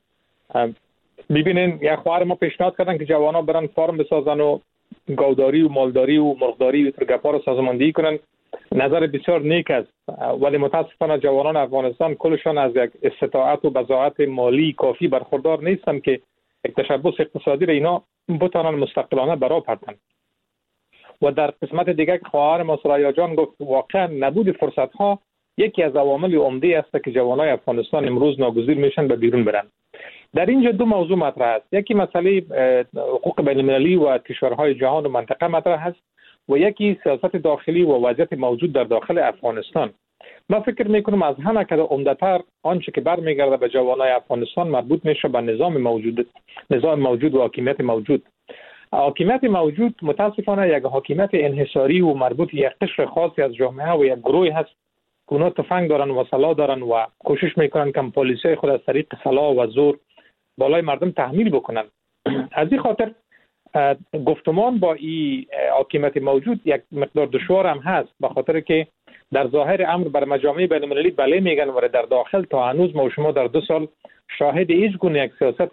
[SPEAKER 4] ببینین یک خواهر ما پیشنهاد کردن که جوانا برن فارم بسازن و گاوداری و مالداری و مرغداری و ترگپا رو سازماندهی کنن. نظر بسیار نیک است، ولی متاسفانه جوانان افغانستان کلشان از یک استطاعت و بضاعت مالی کافی برخوردار نیستن که یک تشبث اقتصادی را اینا بتانن مستقلانه برا پرتن. و در قسمت دیگه خواهر ما سریا جان گفت واقعا نبود فرصت ها یکی از عوامل عمده است که جوانای افغانستان امروز ناگزیر میشن به بیرون برن. در اینجا دو موضوع مطرح است. یکی مسئله حقوق بین‌المللی و کشورهای جهان و منطقه مطرح است و یکی سیاست داخلی و وضعیت موجود در داخل افغانستان. من فکر میکنم از همه که عمدتر آنچه که برمیگرده به جوانای افغانستان مربوط میشه به نظام موجود و حاکمیت موجود. حاکمیت موجود متاسفانه یک حاکمیت انحصاری و مربوط یک قشر خاصی از جامعه و یک گروهی هست که اونا تفنگ دارن و سلاح دارن و کوشش میکنن که پلیسای خود از طریق سلاح و زور بالای مردم تحمیل بکنن. از این خاطر گفتمان با این حاکمیت موجود یک مقدار دشوار هم هست، به خاطر که در ظاهر امر بر مجامع بین‌المللی بله میگن و در داخل تا هنوز ما و شما در 2 سال شاهد هیچ گونه یک سیاست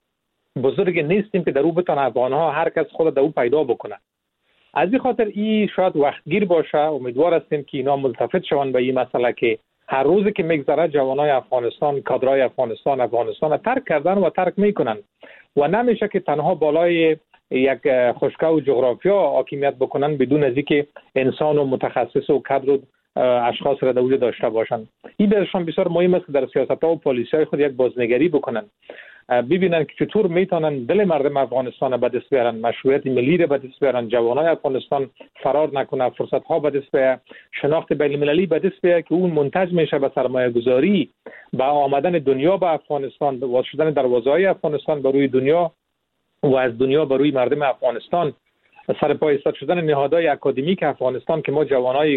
[SPEAKER 4] بزرگ نیستیم که در او بتونه افغان‌ها هر کس خود در او پیدا بکنه. از این خاطر این شاید وقتگیر باشه. امیدوار هستیم که اینا ملتفت شوند به این مسئله که هر روزی که میگذره جوانای افغانستان، کادرای افغانستان ترک کردن و ترک میکنن و نمیشه که تنها بالای یک خشکه و جغرافیا حاکمیت بکنن بدون از اینکه انسان و متخصص و کادر و اشخاص را در وجود داشته باشند. این برشان بسیار مهم است که در سیاست‌ها و پالیسی‌های خود یک بازنگری بکنن، ببینن که چطور میتونن دل مردم افغانستان به دست بیارن، مشروعیت ملی را به دست بیارن، جوانای افغانستان فرار نکنه، فرصت‌ها به دست بیاره، شناخت بین‌المللی به دست بیاره که اون منتج میشه به سرمایه‌گذاری، به آمدن دنیا به افغانستان، باز شدن دروازه‌های افغانستان به روی دنیا و از دنیا به روی مردم افغانستان، سرپای ایستاد شدن نهادهای اکادمیک افغانستان که ما جوانای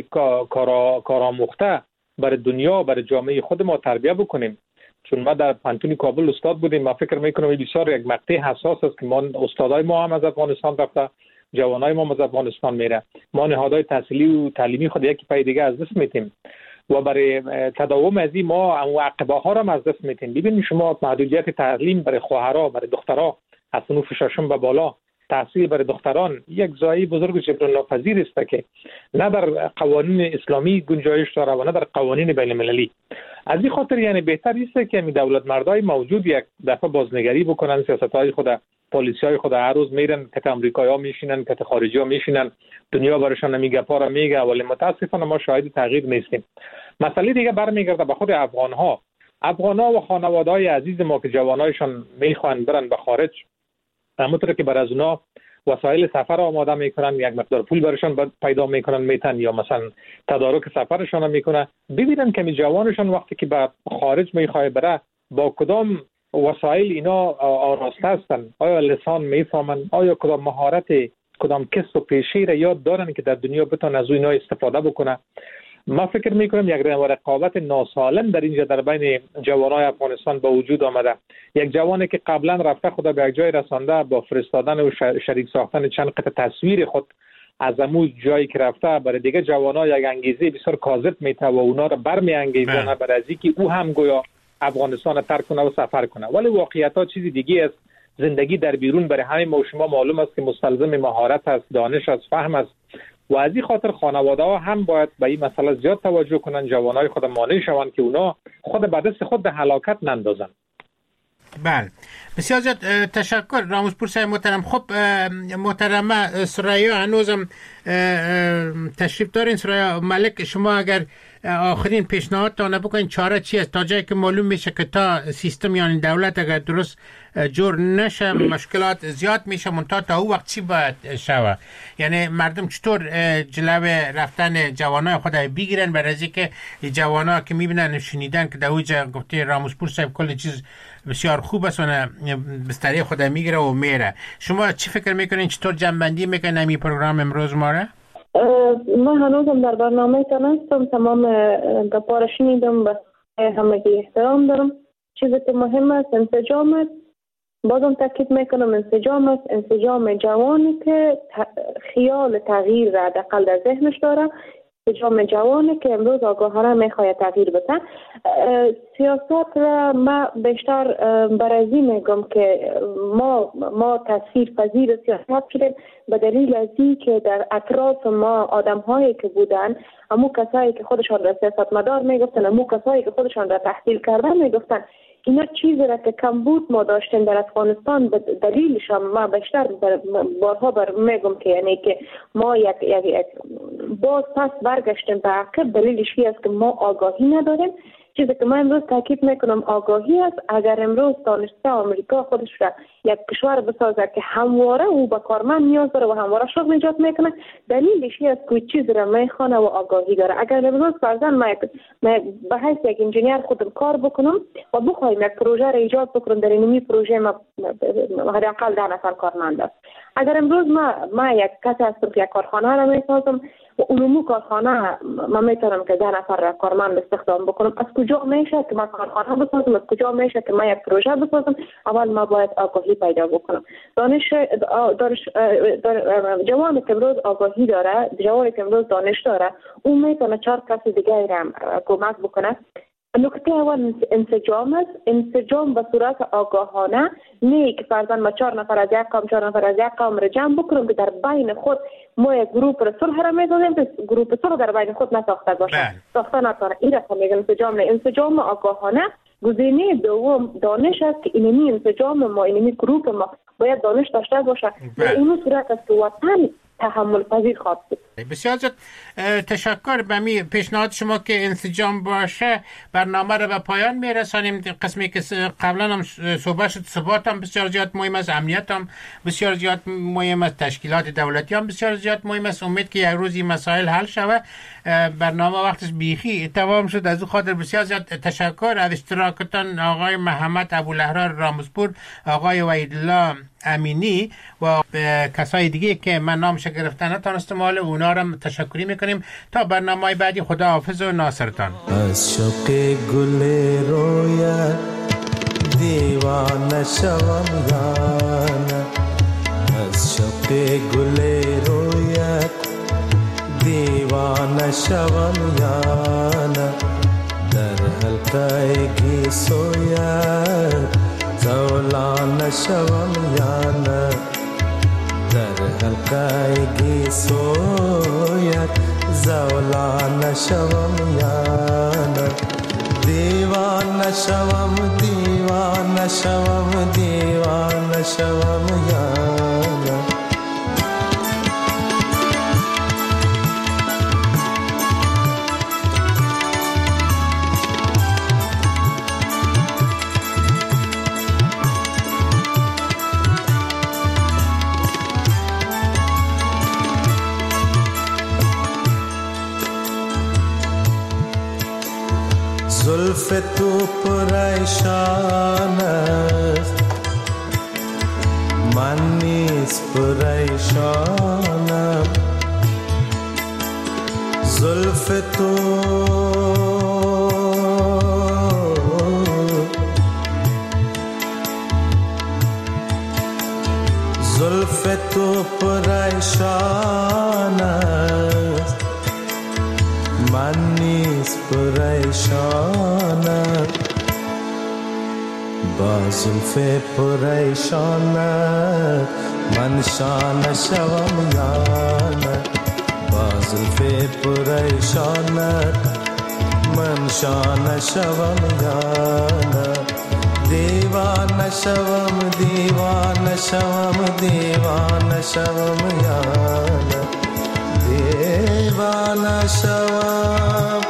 [SPEAKER 4] کارآموخته برای دنیا، برای جامعه خود ما تربیت بکنیم. چون ما در پانتون کابل استاد بودیم، ما فکر میکنم این بسیار یک مقطع حساس است که ما استادای ما هم از افغانستان رفته، جوانای ما از افغانستان میره، ما نهادهای تحصیلی و تعلیمی خود یکی پای دیگه از دست میتیم و برای تداوم از این ما عقبه ها را از دست میتیم. ببینید شما محدودیت تعلیم برای خواهرها، برای دخترها از صنوف ششم به بالا، تحصیل برای دختران یک ضایعه بزرگ جبران ناپذیر است که نه در قوانین اسلامی گنجایش داره و نه در قوانین بین المللی. از این خاطر یعنی بهتر است که می دولت مردای موجود یک دفعه بازنگری بکنن، سیاست‌های خود، پالیسی‌های خود. هر روز میرن که امریکایی‌ها میشینن، که خارجی‌ها میشینن، دنیا برشان نمیگه، پارا میگه، ولی متاسفانه ما شاهد تغییر نیستیم. مسئله دیگه برمیگرده به خود افغان‌ها و خانواده‌های عزیز ما که جوانایشان میخوان برن به خارج، همونطور که بر از اونا وسایل سفر آماده میکنن، یک مقدار پول برشان پیدا میکنن میتن یا مثلا تدارک سفرشان میکنه، ببینن که جوانشان وقتی که به خارج میخواه بره با کدام وسایل اینا آراسته هستن، آیا لسان میفهمن، آیا کدام مهارت، کدام کسب و پیشه را یاد دارن که در دنیا بتون از اینا استفاده بکنه. ما فکر میکنم یک رقابت ناسالم در اینجا در بین جوانای افغانستان به وجود آمده. یک جوانی که قبلا رفته خود به یک جای رسانده با فرستادن و شریک ساختن چند قطعه تصویر خود از امو جایی که رفته برای دیگه جوانا یک انگیزه بسیار کاذب میته و اونا رو برمی انگیزانه برای از اینکه او هم گویا افغانستان ترک کنه و سفر کنه، ولی واقعیت ها چیزی دیگه است. زندگی در بیرون برای همه ما و شما معلوم است که مستلزم مهارت است، دانش است، فهم است، و از این خاطر خانواده ها هم باید به این مسئله زیاد توجه کنن، جوانای خود مانع شوند که اونا خود به دست خود به هلاکت نندازن.
[SPEAKER 2] بله، بسیار زیاد تشکر راموزپور صاحب محترم. خب محترمه سریا هنوزم تشریف دارین. سریا ملک، شما اگر آخرین پیشنهادتان بکنین چاره چی است تا جایی که معلوم میشه که تا سیستم یعنی دولت اگر درست جور نشه مشکلات زیاد میشه، منتها تا او وقت چی باید شوه؟ یعنی مردم چطور جلو رفتن جوانای خود بگیرن برای از اینکه جوانا که میبینن شنیدن که در اوجا گفته راموزپور صاحب کل چیز بسیار خوب است و بستری خود میگیره و میره. شما چی فکر میکنین، چطور جنبندی میکنین همین پروگرام امروز ما را؟
[SPEAKER 7] من هنوزم در برنامه تنستم، تمام گپا شنیدم، به همگی احترام دارم. چیزی که مهم است انسجام است. بازم تاکید میکنم انسجام است، انسجام جوانی که خیال تغییر را حداقل در ذهنش داره، انسجام جوانی که امروز آگاهانه میخواد تغییر بده. سیاست را ما بیشتر برای میگم که ما تاثیر پذیر سیاست شدیم به دلیل از این که در اطراف ما آدم هایی که بودن، امو کسایی که خودشان را سیاستمدار میگفتن، امو کسایی که خودشان را تحصیل کردن میگفتن، اینا چیزی را که کم بود ما داشتیم در افغانستان. به دلیلش ما بیشتر بارها میگم که یعنی که ما یک باز پس برگشتیم به عقب. دلیلش است که ما آگاهی نداریم. چیزی که من امروز تاکید میکنم آگاهی است. اگر امروز دانشگاه آمریکا خودش را یک کشور بسازه که همواره او به کارمند نیاز داره و همواره شغل ایجاد میکنه، دلیلش است که چیزی را میخوانه و آگاهی داره. اگر امروز فرضاً من به حیث یک انجینیر خودم کار بکنم و بخوایم یک پروژه را ایجاد بکنم، در اینمی پروژه ما حداقل 10 نفر کارمند است. اگر امروز ما یک کسی هستم که یک کارخانه را میسازم و علومو کارخانه ما میتونم که 10 نفر را کارمند استخدام بکنم، از کجا میشه که ما کارخانه بسازم؟ از کجا میشه که ما یک پروژه بسازم؟ اول ما باید آگاهی پیدا بکنم. جوانی که امروز آگاهی داره، جوانی که امروز دانش داره، اون میتونه 4 کس دیگه را کمک بکنه. نکته اول انسجام است. انسجام به صورت آگاهانه، نه که فرضاً ما 4 نفر از یک قوم 4 نفر از یک قوم را جمع بکنیم که در بین خود ما یک گروپ را صلح را می‌سازیم که گروپ صلح در بین خود نساخته باشه. ساخته نکنه. این را میگن انسجام. نه، انسجام آگاهانه. گزینه دوم دانش است که اینمی انسجام ما، اینمی گروپ ما باید دانش داشته باشه. در این صورت است که وطن تحمل پذیر خواهد بود.
[SPEAKER 2] بسیار زیاد تشکر. به می پیشنهاد شما که انسجام باشه برنامه را به پایان میرسانیم. قسمی که قبلا هم صحبت شد، ثبات هم بسیار زیاد مهم است، امنیت هم بسیار زیاد مهم است، تشکیلات دولتی هم بسیار زیاد مهم است. امید که یک روز این مسائل حل شود. برنامه وقتش بیخی تمام شد، از او خاطر بسیار زیاد تشکر از اشتراکتان آقای محمد ابوالاحرار راموزپور، آقای وحیدالله امینی و کسای دیگه که من نامش گرفتن نتونستم، حال اونا را تشکری میکنیم. تا برنامه بعدی، خدا حافظ و ناصرتان.
[SPEAKER 8] از شوق گل رویت دیوانه شوم یانه، از شوق گل رویت دیوانه شوم یانه، در حلقه گیسویت زولانه شوم یانه، در حلقه گیسویت زولانه شوم یانه، دیوانه شوم دیوانه شوم دیوانه شوم یانه. زلف تو پریشان است، من نیز پریشانم. زلف تو زلف تو پریشان است، من نیز پریشانم. با زلف پریشانت من شانه شوم یانه، वाज़ुल्फ़े पुरैशानत मन शान शवम याना देवान शवम दीवान शवम दीवान शवम याना देवान शवम